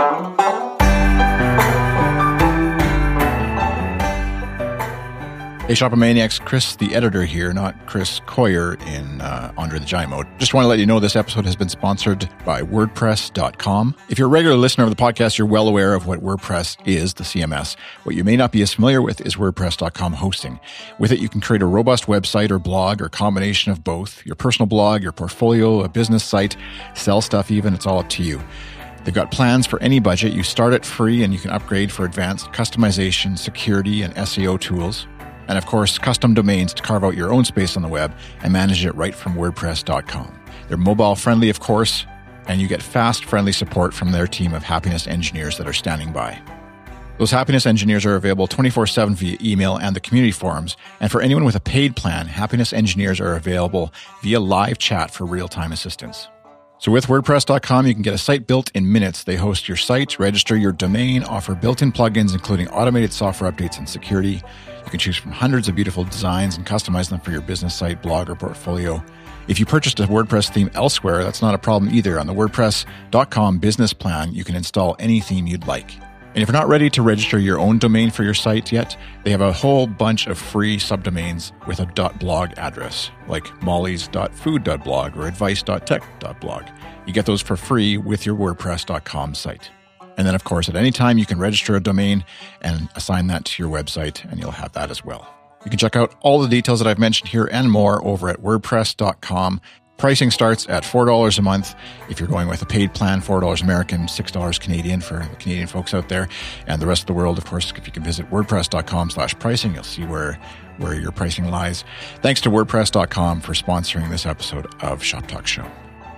Hey, Shopper Maniacs, Chris, the editor here, not Chris Coyer in uh, Andre the Giant mode. Just want to let you know this episode has been sponsored by WordPress dot com. If you're a regular listener of the podcast, you're well aware of what WordPress is, the C M S. What you may not be as familiar with is WordPress dot com hosting. With it, you can create a robust website or blog or combination of both. Your personal blog, your portfolio, a business site, sell stuff even, it's all up to you. They've got plans for any budget. You start it free and you can upgrade for advanced customization, security, and S E O tools. And of course, custom domains to carve out your own space on the web and manage it right from WordPress dot com. They're mobile friendly, of course, and you get fast, friendly support from their team of happiness engineers that are standing by. Those happiness engineers are available twenty-four seven via email and the community forums. And for anyone with a paid plan, happiness engineers are available via live chat for real-time assistance. So with WordPress dot com, you can get a site built in minutes. They host your site, register your domain, offer built-in plugins, including automated software updates and security. You can choose from hundreds of beautiful designs and customize them for your business site, blog, or portfolio. If you purchased a WordPress theme elsewhere, that's not a problem either. On the WordPress dot com business plan, you can install any theme you'd like. And if you're not ready to register your own domain for your site yet, they have a whole bunch of free subdomains with a .blog address, like mollys dot food dot blog or advice dot tech dot blog. You get those for free with your WordPress dot com site. And then, of course, at any time, you can register a domain and assign that to your website, and you'll have that as well. You can check out all the details that I've mentioned here and more over at WordPress dot com. Pricing starts at four dollars a month. If you're going with a paid plan, four dollars American, six dollars Canadian for the Canadian folks out there. And the rest of the world, of course, if you can visit WordPress dot com slash pricing, you'll see where, where your pricing lies. Thanks to WordPress dot com for sponsoring this episode of Shop Talk Show.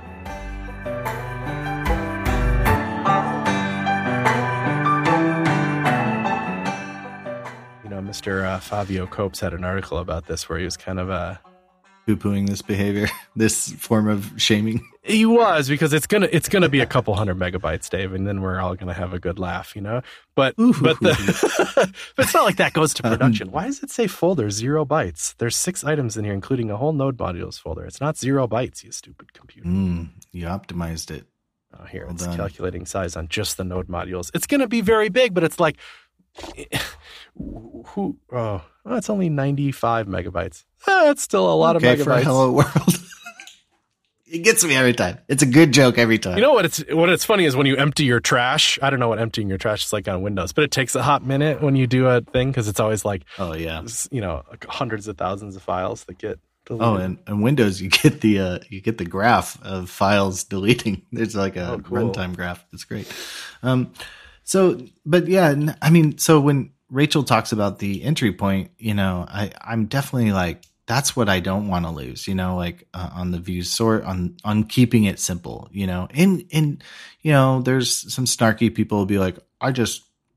Mister Uh, Fabio Copes had an article about this where he was kind of uh, poo-pooing this behavior, this form of shaming. He was, because it's gonna it's gonna be a couple hundred megabytes, Dave, and then we're all gonna have a good laugh, you know. But Ooh. but the, but it's not like that goes to production. Why does it say folder zero bytes? There's six items in here, including a whole node modules folder. It's not zero bytes, you stupid computer. Mm, you optimized it. Oh, here well it's done. Calculating size on just the node modules. It's gonna be very big, but it's like. Who? Oh, well, it's only ninety-five megabytes. Eh, that's still a lot okay, of megabytes. For a hello world. It gets me every time. It's a good joke every time. You know what? It's what it's funny is when you empty your trash. I don't know what emptying your trash is like on Windows, but it takes a hot minute when you do a thing because it's always like, oh yeah, you know, like hundreds of thousands of files that get deleted. Oh, and, and Windows, you get the uh, you get the graph of files deleting. There's like a oh, cool. runtime graph. It's great. Um, so, but yeah, I mean, so when Rachel talks about the entry point, you know, I, I'm definitely like, that's what I don't want to lose, you know, like uh, on the view sort on, on keeping it simple, you know, and, and, you know, there's some snarky people will be like, I just,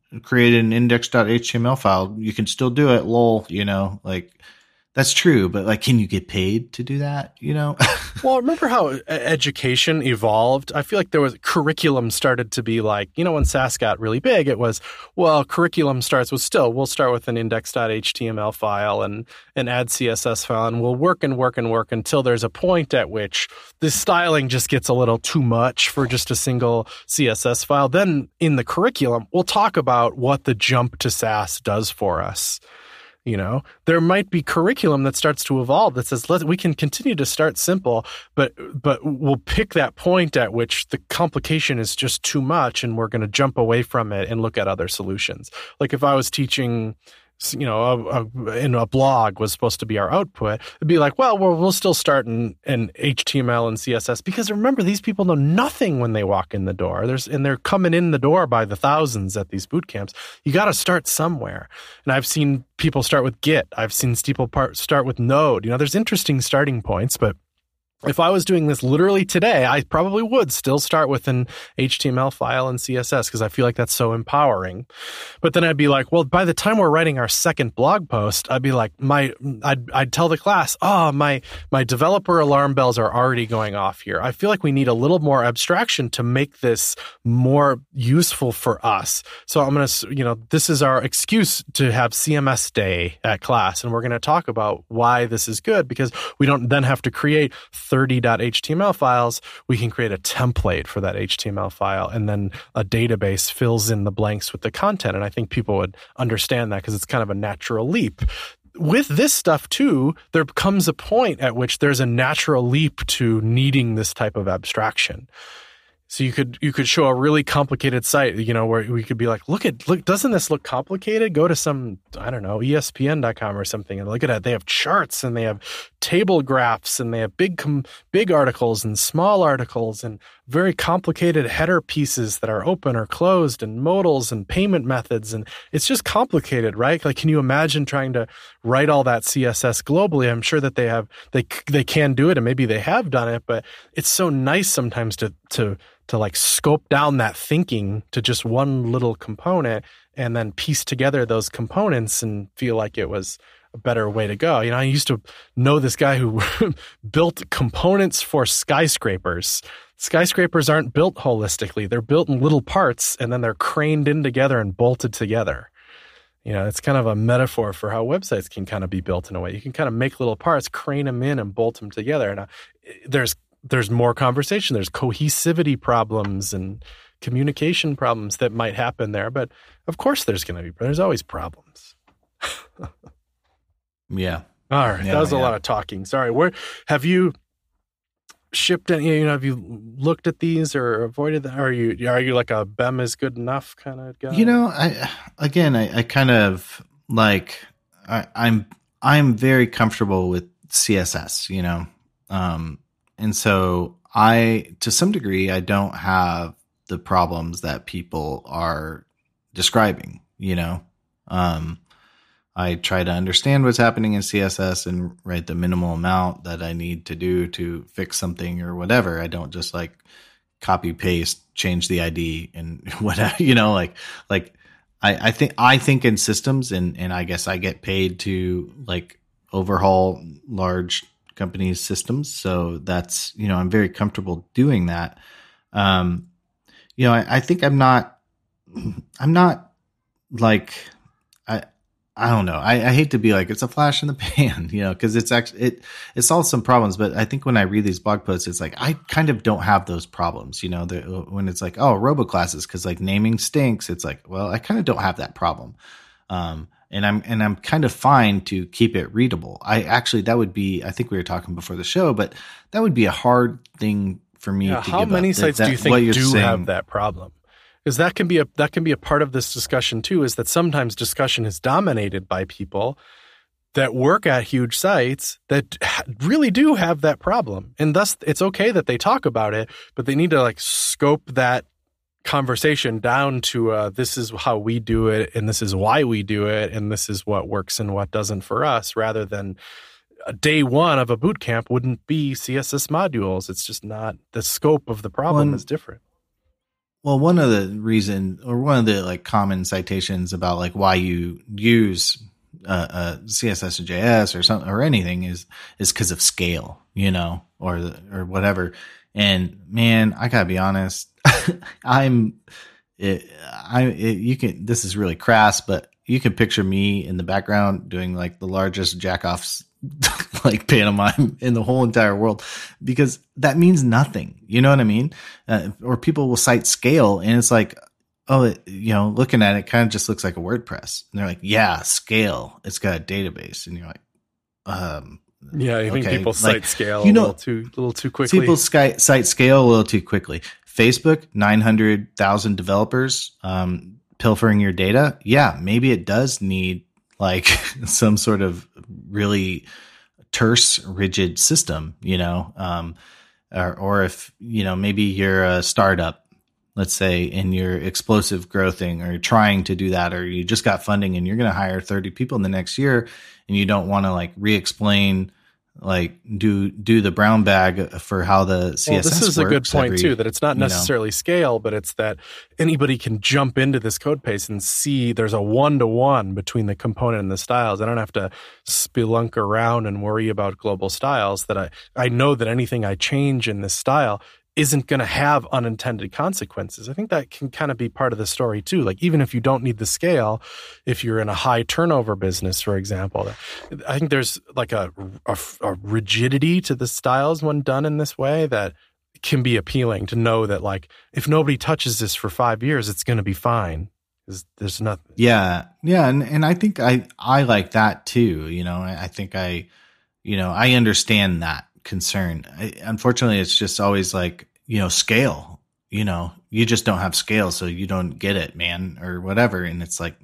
create an index.html file. You can still do it, lol, you know, like that's true. But like, can you get paid to do that? You know? Well, remember how education evolved? I feel like there was curriculum started to be like, you know, when Sass got really big, it was, well, curriculum starts with still, we'll start with an index.html file and an add C S S file, and we'll work and work and work until there's a point at which the styling just gets a little too much for just a single C S S file. Then in the curriculum, we'll talk about what the jump to Sass does for us. You know, there might be curriculum that starts to evolve that says, let we can continue to start simple, but but we'll pick that point at which the complication is just too much and we're going to jump away from it and look at other solutions. Like if I was teaching, you know, a, a, in a blog was supposed to be our output, it'd be like, well, we'll, we'll still start in, in H T M L and C S S, because remember, these people know nothing when they walk in the door. There's and they're coming in the door by the thousands at these boot camps. You got to start somewhere. And I've seen people start with Git. I've seen people part, start with Node. You know, there's interesting starting points, but if I was doing this literally today, I probably would still start with an H T M L file and C S S because I feel like that's so empowering. But then I'd be like, well, by the time we're writing our second blog post, I'd be like, my, I'd, I'd tell the class, oh, my, my developer alarm bells are already going off here. I feel like we need a little more abstraction to make this more useful for us. So I'm going to, you know, this is our excuse to have C M S day at class. And we're going to talk about why this is good, because we don't then have to create thirty.html files. We can create a template for that H T M L file, and then a database fills in the blanks with the content. And I think people would understand that because it's kind of a natural leap. With this stuff too, there comes a point at which there's a natural leap to needing this type of abstraction. So you could you could show a really complicated site, you know, where we could be like, look at look, doesn't this look complicated? Go to some, I don't know, E S P N dot com or something, and look at it. They have charts and they have table graphs and they have big com- big articles and small articles and very complicated header pieces that are open or closed and modals and payment methods, and it's just complicated, right? Like, can you imagine trying to write all that C S S globally? I'm sure that they have they they can do it, and maybe they have done it, but it's so nice sometimes to to to like scope down that thinking to just one little component and then piece together those components and feel like it was a better way to go. You know, I used to know this guy who built components for skyscrapers. Skyscrapers aren't built holistically. They're built in little parts and then they're craned in together and bolted together. You know, it's kind of a metaphor for how websites can kind of be built in a way. You can kind of make little parts, crane them in and bolt them together. And uh, there's there's more conversation. There's cohesivity problems and communication problems that might happen there. But of course there's going to be, there's always problems. Yeah. All right. Yeah, that was a yeah. lot of talking. Sorry. Where have you shipped any, you know, have you looked at these or avoided them? Are you, are you like a B E M is good enough kind of guy? You know, I, again, I, I kind of like, I, I'm, I'm very comfortable with C S S, you know? Um, and so I, to some degree, I don't have the problems that people are describing, you know? Um, I try to understand what's happening in C S S and write the minimal amount that I need to do to fix something or whatever. I don't just like copy paste, change the I D and whatever, you know, like, like I, I think, I think in systems, and, and I guess I get paid to like overhaul large companies' systems. So that's, you know, I'm very comfortable doing that. Um, you know, I, I think I'm not, I'm not like, I, I don't know. I, I hate to be like, it's a flash in the pan, you know, because it's actually, it, it solves some problems. But I think when I read these blog posts, it's like, I kind of don't have those problems, you know, the, when it's like, oh, RoboClasses, because like naming stinks. It's like, well, I kind of don't have that problem. Um, and I'm, and I'm kind of fine to keep it readable. I actually, that would be, I think we were talking before the show, but that would be a hard thing for me yeah, to how give many up. sites that, do you that, think do saying, have that problem? Because that can be a that can be a part of this discussion too, is that sometimes discussion is dominated by people that work at huge sites that really do have that problem. And thus it's okay that they talk about it, but they need to like scope that conversation down to uh, this is how we do it, and this is why we do it, and this is what works and what doesn't for us, rather than day one of a boot camp wouldn't be C S S modules. It's just not, the scope of the problem Well, is different. Well, one of the reason, or one of the like common citations about like why you use uh, uh, C S S and J S or something or anything is is because of scale, you know, or or whatever. And man, I gotta be honest, I'm, it, I it, you can. This is really crass, but you can picture me in the background doing like the largest jack-offs like pantomime in the whole entire world, because that means nothing. You know what I mean? Uh, or people will cite scale and it's like, oh, it, you know, looking at it kind of just looks like a WordPress. And they're like, yeah, scale. It's got a database. And you're like, um, yeah, I think okay. people like, cite scale you know, a little too, little too quickly. People sky, cite scale a little too quickly. Facebook, nine hundred thousand developers, um, pilfering your data. Yeah, maybe it does need like some sort of really terse, rigid system, you know, um, or, or if, you know, maybe you're a startup, let's say, and you're explosive growthing or you're trying to do that, or you just got funding and you're going to hire thirty people in the next year and you don't want to like re-explain, like do do the brown bag for how the C S S works. Well, this is a good point every, too, that it's not necessarily know. scale, but it's that anybody can jump into this code base and see there's a one-to-one between the component and the styles. I don't have to spelunk around and worry about global styles. That I, I know that anything I change in this style isn't going to have unintended consequences. I think that can kind of be part of the story too. Like even if you don't need the scale, if you're in a high turnover business, for example, I think there's like a, a, a rigidity to the styles when done in this way that can be appealing to know that like, if nobody touches this for five years, it's going to be fine. There's, there's nothing. Yeah. Yeah. And, and I think I, I like that too. You know, I, I think I, you know, I understand that concern. I, unfortunately, it's just always like, you know, scale, you know, you just don't have scale, so you don't get it, man, or whatever. And it's like,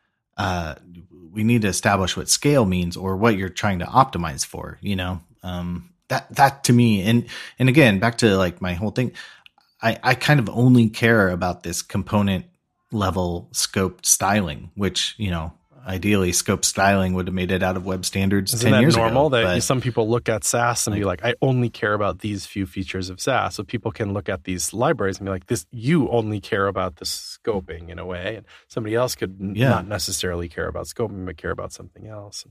uh, we need to establish what scale means or what you're trying to optimize for, you know, um, that, that to me, and, and again, back to like my whole thing, I, I kind of only care about this component level scoped styling, which, you know, ideally scope styling would have made it out of web standards Isn't ten years ago. Isn't that normal that but, some people look at SaaS and like, be like, I only care about these few features of SaaS. So people can look at these libraries and be like, this, you only care about the scoping in a way. And somebody else could yeah. not necessarily care about scoping, but care about something else.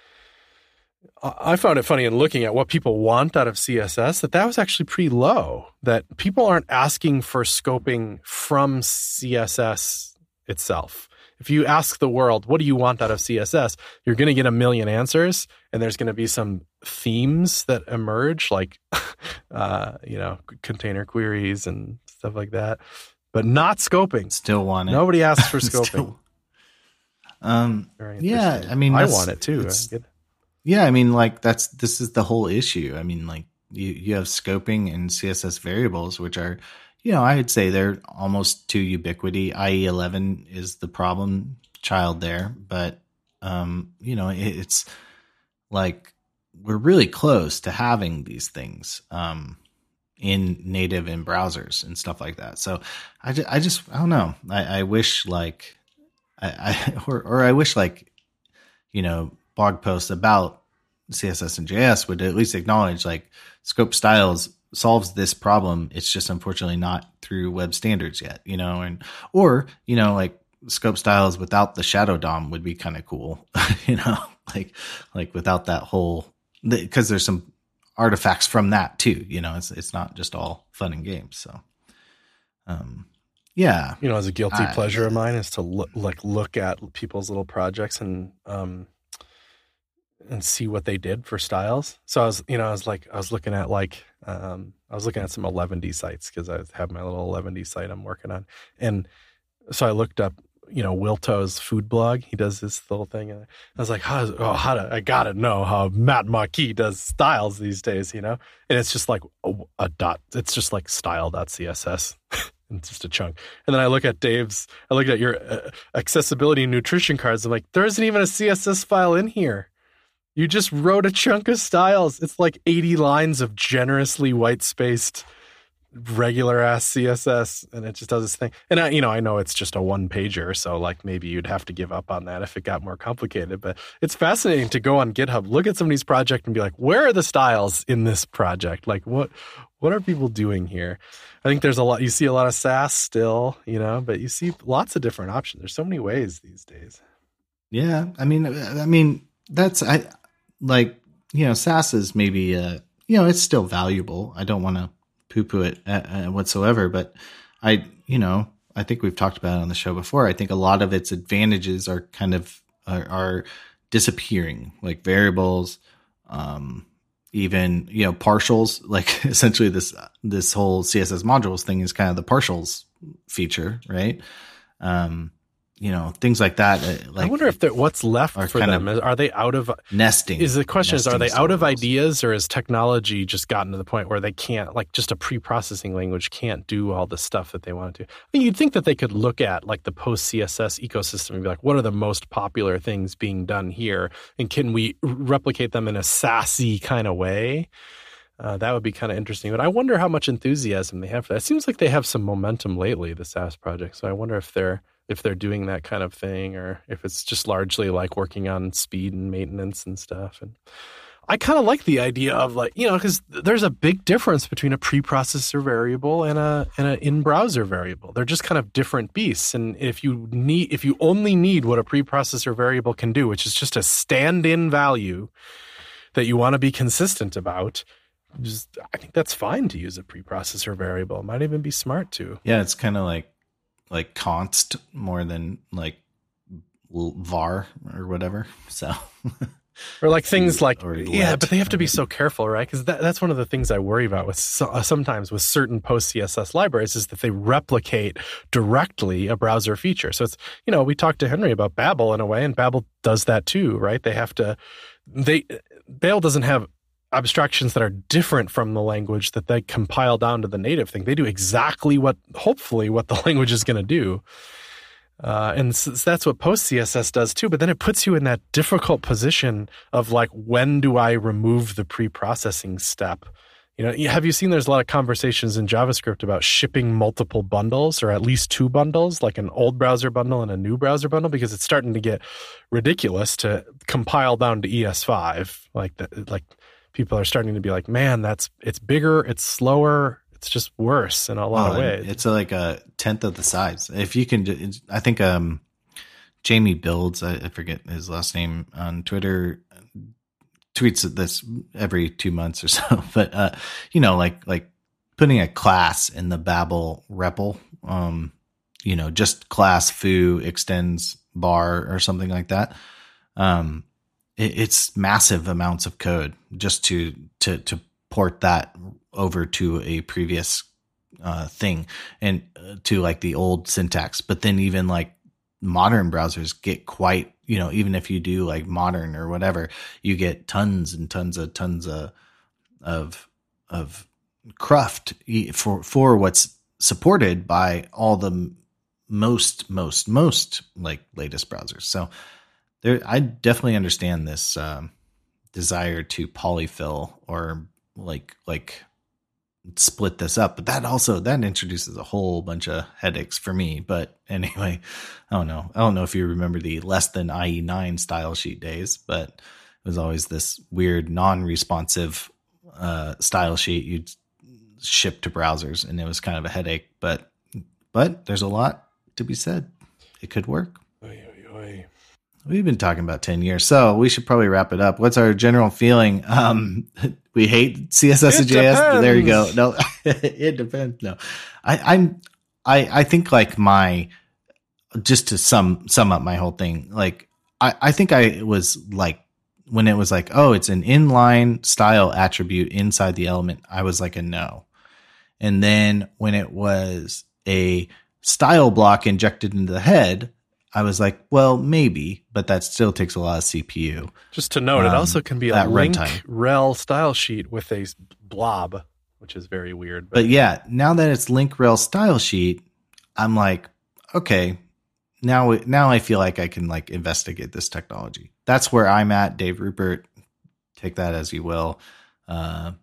I found it funny in looking at what people want out of C S S that that was actually pretty low, that people aren't asking for scoping from C S S itself. If you ask the world, what do you want out of C S S? You're going to get a million answers, and there's going to be some themes that emerge, like, uh, you know, container queries and stuff like that, but not scoping. Still want it. Nobody asks for scoping. Still, um, yeah, I mean, I want it too. Yeah, I mean, like that's this is the whole issue. I mean, like you you have scoping and C S S variables, which are, you know, I would say they're almost to ubiquity. I E eleven is the problem child there, but um, you know, it, it's like we're really close to having these things um, in native in browsers and stuff like that. So I just, I just I don't know. I, I wish like I, I or or I wish like you know blog posts about C S S and J S would at least acknowledge like scope styles solves this problem. It's just unfortunately not through web standards yet, you know, and, or, you know, like scope styles without the shadow D O M would be kind of cool, you know, like, like without that whole, because there's some artifacts from that too, you know, it's, it's not just all fun and games. So, um, yeah, you know, as a guilty I, pleasure of mine is to look, like look at people's little projects and, um, and see what they did for styles. So I was, you know, I was like, I was looking at like, um, I was looking at some eleven D sites because I have my little eleven D site I'm working on. And so I looked up, you know, Wilto's food blog. He does this little thing. And I was like, how, does, oh, how do I gotta know how Matt Marquis does styles these days, you know? And it's just like a, a dot. It's just like style.css. It's just a chunk. And then I look at Dave's, I looked at your uh, accessibility nutrition cards. I'm like, there isn't even a C S S file in here. You just wrote a chunk of styles. It's like eighty lines of generously white-spaced regular ass C S S, and it just does its thing. And I, you know, I know it's just a one pager, so like maybe you'd have to give up on that if it got more complicated. But it's fascinating to go on GitHub, look at somebody's project, and be like, where are the styles in this project? Like, what what are people doing here? I think there's a lot. You see a lot of Sass still, you know, but you see lots of different options. There's so many ways these days. Yeah, I mean, I mean that's I like you know, Sass is maybe uh, you know, it's still valuable. I don't want to poo-poo it uh, whatsoever, but I, you know, I think we've talked about it on the show before. I think a lot of its advantages are kind of are, are disappearing, like variables, um, even, you know, partials. Like essentially this this whole C S S modules thing is kind of the partials feature, right? Um, you know, things like that. Uh, like I wonder if what's left for them. Are they out of nesting? Is the question is, are they out of styles. ideas, or has technology just gotten to the point where they can't, like just a pre-processing language can't do all the stuff that they want to do? I mean, you'd think that they could look at like the post-C S S ecosystem and be like, what are the most popular things being done here? And can we replicate them in a SASy kind of way? Uh, that would be kind of interesting. But I wonder how much enthusiasm they have for that. It seems like they have some momentum lately, the Sass project. So I wonder if they're if they're doing that kind of thing, or if it's just largely like working on speed and maintenance and stuff. And I kind of like the idea of like, you know, because there's a big difference between a preprocessor variable and a and an in-browser variable. They're just kind of different beasts. And if you need, if you only need what a preprocessor variable can do, which is just a stand-in value that you want to be consistent about, just, I think that's fine to use a preprocessor variable. It might even be smart to. Yeah, it's kind of like like const more than like var or whatever. So, or like things like, yeah, let. but they have to be so careful, right? Because that, that's one of the things I worry about with so, uh, sometimes with certain post C S S libraries is that they replicate directly a browser feature. So it's, you know, we talked to Henry about Babel in a way, and Babel does that too, right? They have to, they, Babel doesn't have abstractions that are different from the language that they compile down to the native thing. They do exactly what, hopefully, what the language is going to do. Uh, and so that's what post C S S does too. But then it puts you in that difficult position of like, when do I remove the pre-processing step? You know, have you seen there's a lot of conversations in JavaScript about shipping multiple bundles, or at least two bundles, like an old browser bundle and a new browser bundle, because it's starting to get ridiculous to compile down to E S five. Like that, like people are starting to be like, man, that's, it's bigger, it's slower, it's just worse in a lot oh, of ways. It's like a tenth of the size. If you can, I think um, Jamie Builds, I, I forget his last name, on Twitter, tweets this every two months or so. But uh, you know, like like putting a class in the Babel R E P L, um, you know, just class foo extends bar or something like that. Um, it, it's massive amounts of code just to to to port that over to a previous uh, thing, and uh, to like the old syntax. But then even like modern browsers get quite, you know, even if you do like modern or whatever, you get tons and tons of tons of of of cruft for for what's supported by all the most most most like latest browsers. So there, I definitely understand this um, desire to polyfill or like like split this up, but that also that introduces a whole bunch of headaches for me. But anyway, I don't know. I don't know if you remember the less than I E nine style sheet days, but it was always this weird non-responsive uh, style sheet you'd ship to browsers, and it was kind of a headache. But but there's a lot to be said. It could work. Oy, oy, oy. We've been talking about ten years, so we should probably wrap it up. What's our general feeling? Um, we hate C S S and J S. Depends. There you go. No, it depends. No, I, I'm, I, I think like my, just to sum, sum up my whole thing. Like, I, I think I was like, when it was like, oh, it's an inline style attribute inside the element, I was like a no. And then when it was a style block injected into the head, I was like, well, maybe, but that still takes a lot of C P U. Just to note, um, it also can be a link runtime. rel style sheet with a blob, which is very weird. But, but yeah, now that it's link rel style sheet, I'm like, okay, now now I feel like I can like investigate this technology. That's where I'm at. Dave Rupert, take that as you will. Uh,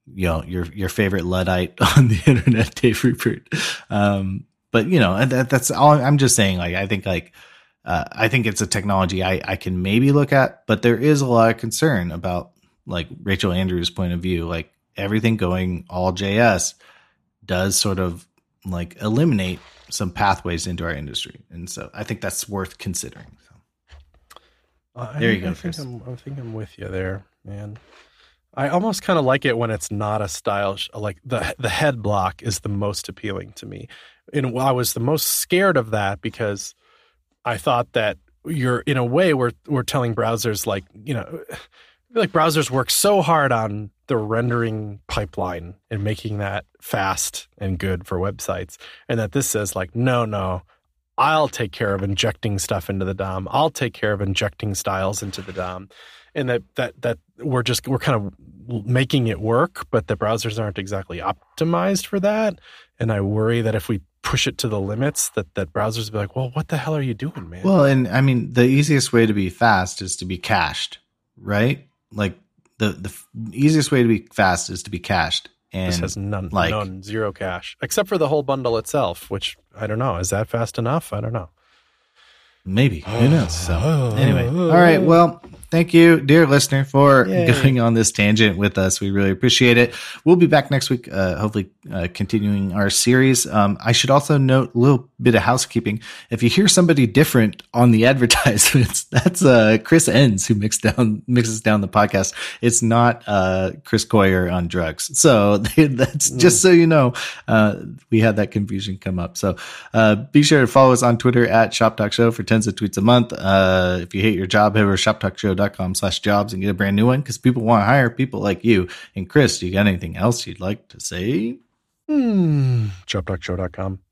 you know, your, your favorite Luddite on the internet, Dave Rupert. Um, but you know, that, that's all I'm just saying. Like, I think like, uh, I think it's a technology I, I can maybe look at, but there is a lot of concern about like Rachel Andrews' point of view, like everything going all J S does sort of like eliminate some pathways into our industry. And so I think that's worth considering. So uh, there I, you go, I think Chris. I'm, I think I'm with you there, man. I almost kind of like it when it's not a style, sh- like the the head block is the most appealing to me. And I was the most scared of that because I thought that you're, in a way, we're we're telling browsers like, you know, I feel like browsers work so hard on the rendering pipeline and making that fast and good for websites, and that this says like, no, no, I'll take care of injecting stuff into the D O M. I'll take care of injecting styles into the D O M. And that, that, that we're just, we're kind of making it work, but the browsers aren't exactly optimized for that. And I worry that if we push it to the limits, that, that browsers will be like, well, what the hell are you doing, man? Well, and I mean, the easiest way to be fast is to be cached, right? Like the, the easiest way to be fast is to be cached. And this has none, like, none, zero cache, except for the whole bundle itself, which I don't know. Is that fast enough? I don't know. Maybe. Who knows? So anyway. All right. Well, thank you, dear listener, for Yay. going on this tangent with us. We really appreciate it. We'll be back next week, uh, hopefully uh, continuing our series. Um, I should also note a little bit of housekeeping. If you hear somebody different on the advertisements, that's uh, Chris Enns who mixed down, mixes down the podcast. It's not uh, Chris Coyer on drugs. So that's mm. just so you know, uh, we had that confusion come up. So uh, be sure to follow us on Twitter at Shop Talk Show for tens of tweets a month. Uh, if you hate your job, head over to shoptalkshow.com slash jobs and get a brand new one because people want to hire people like you. And Chris, do you got anything else you'd like to say? Hmm. shop talk show dot com.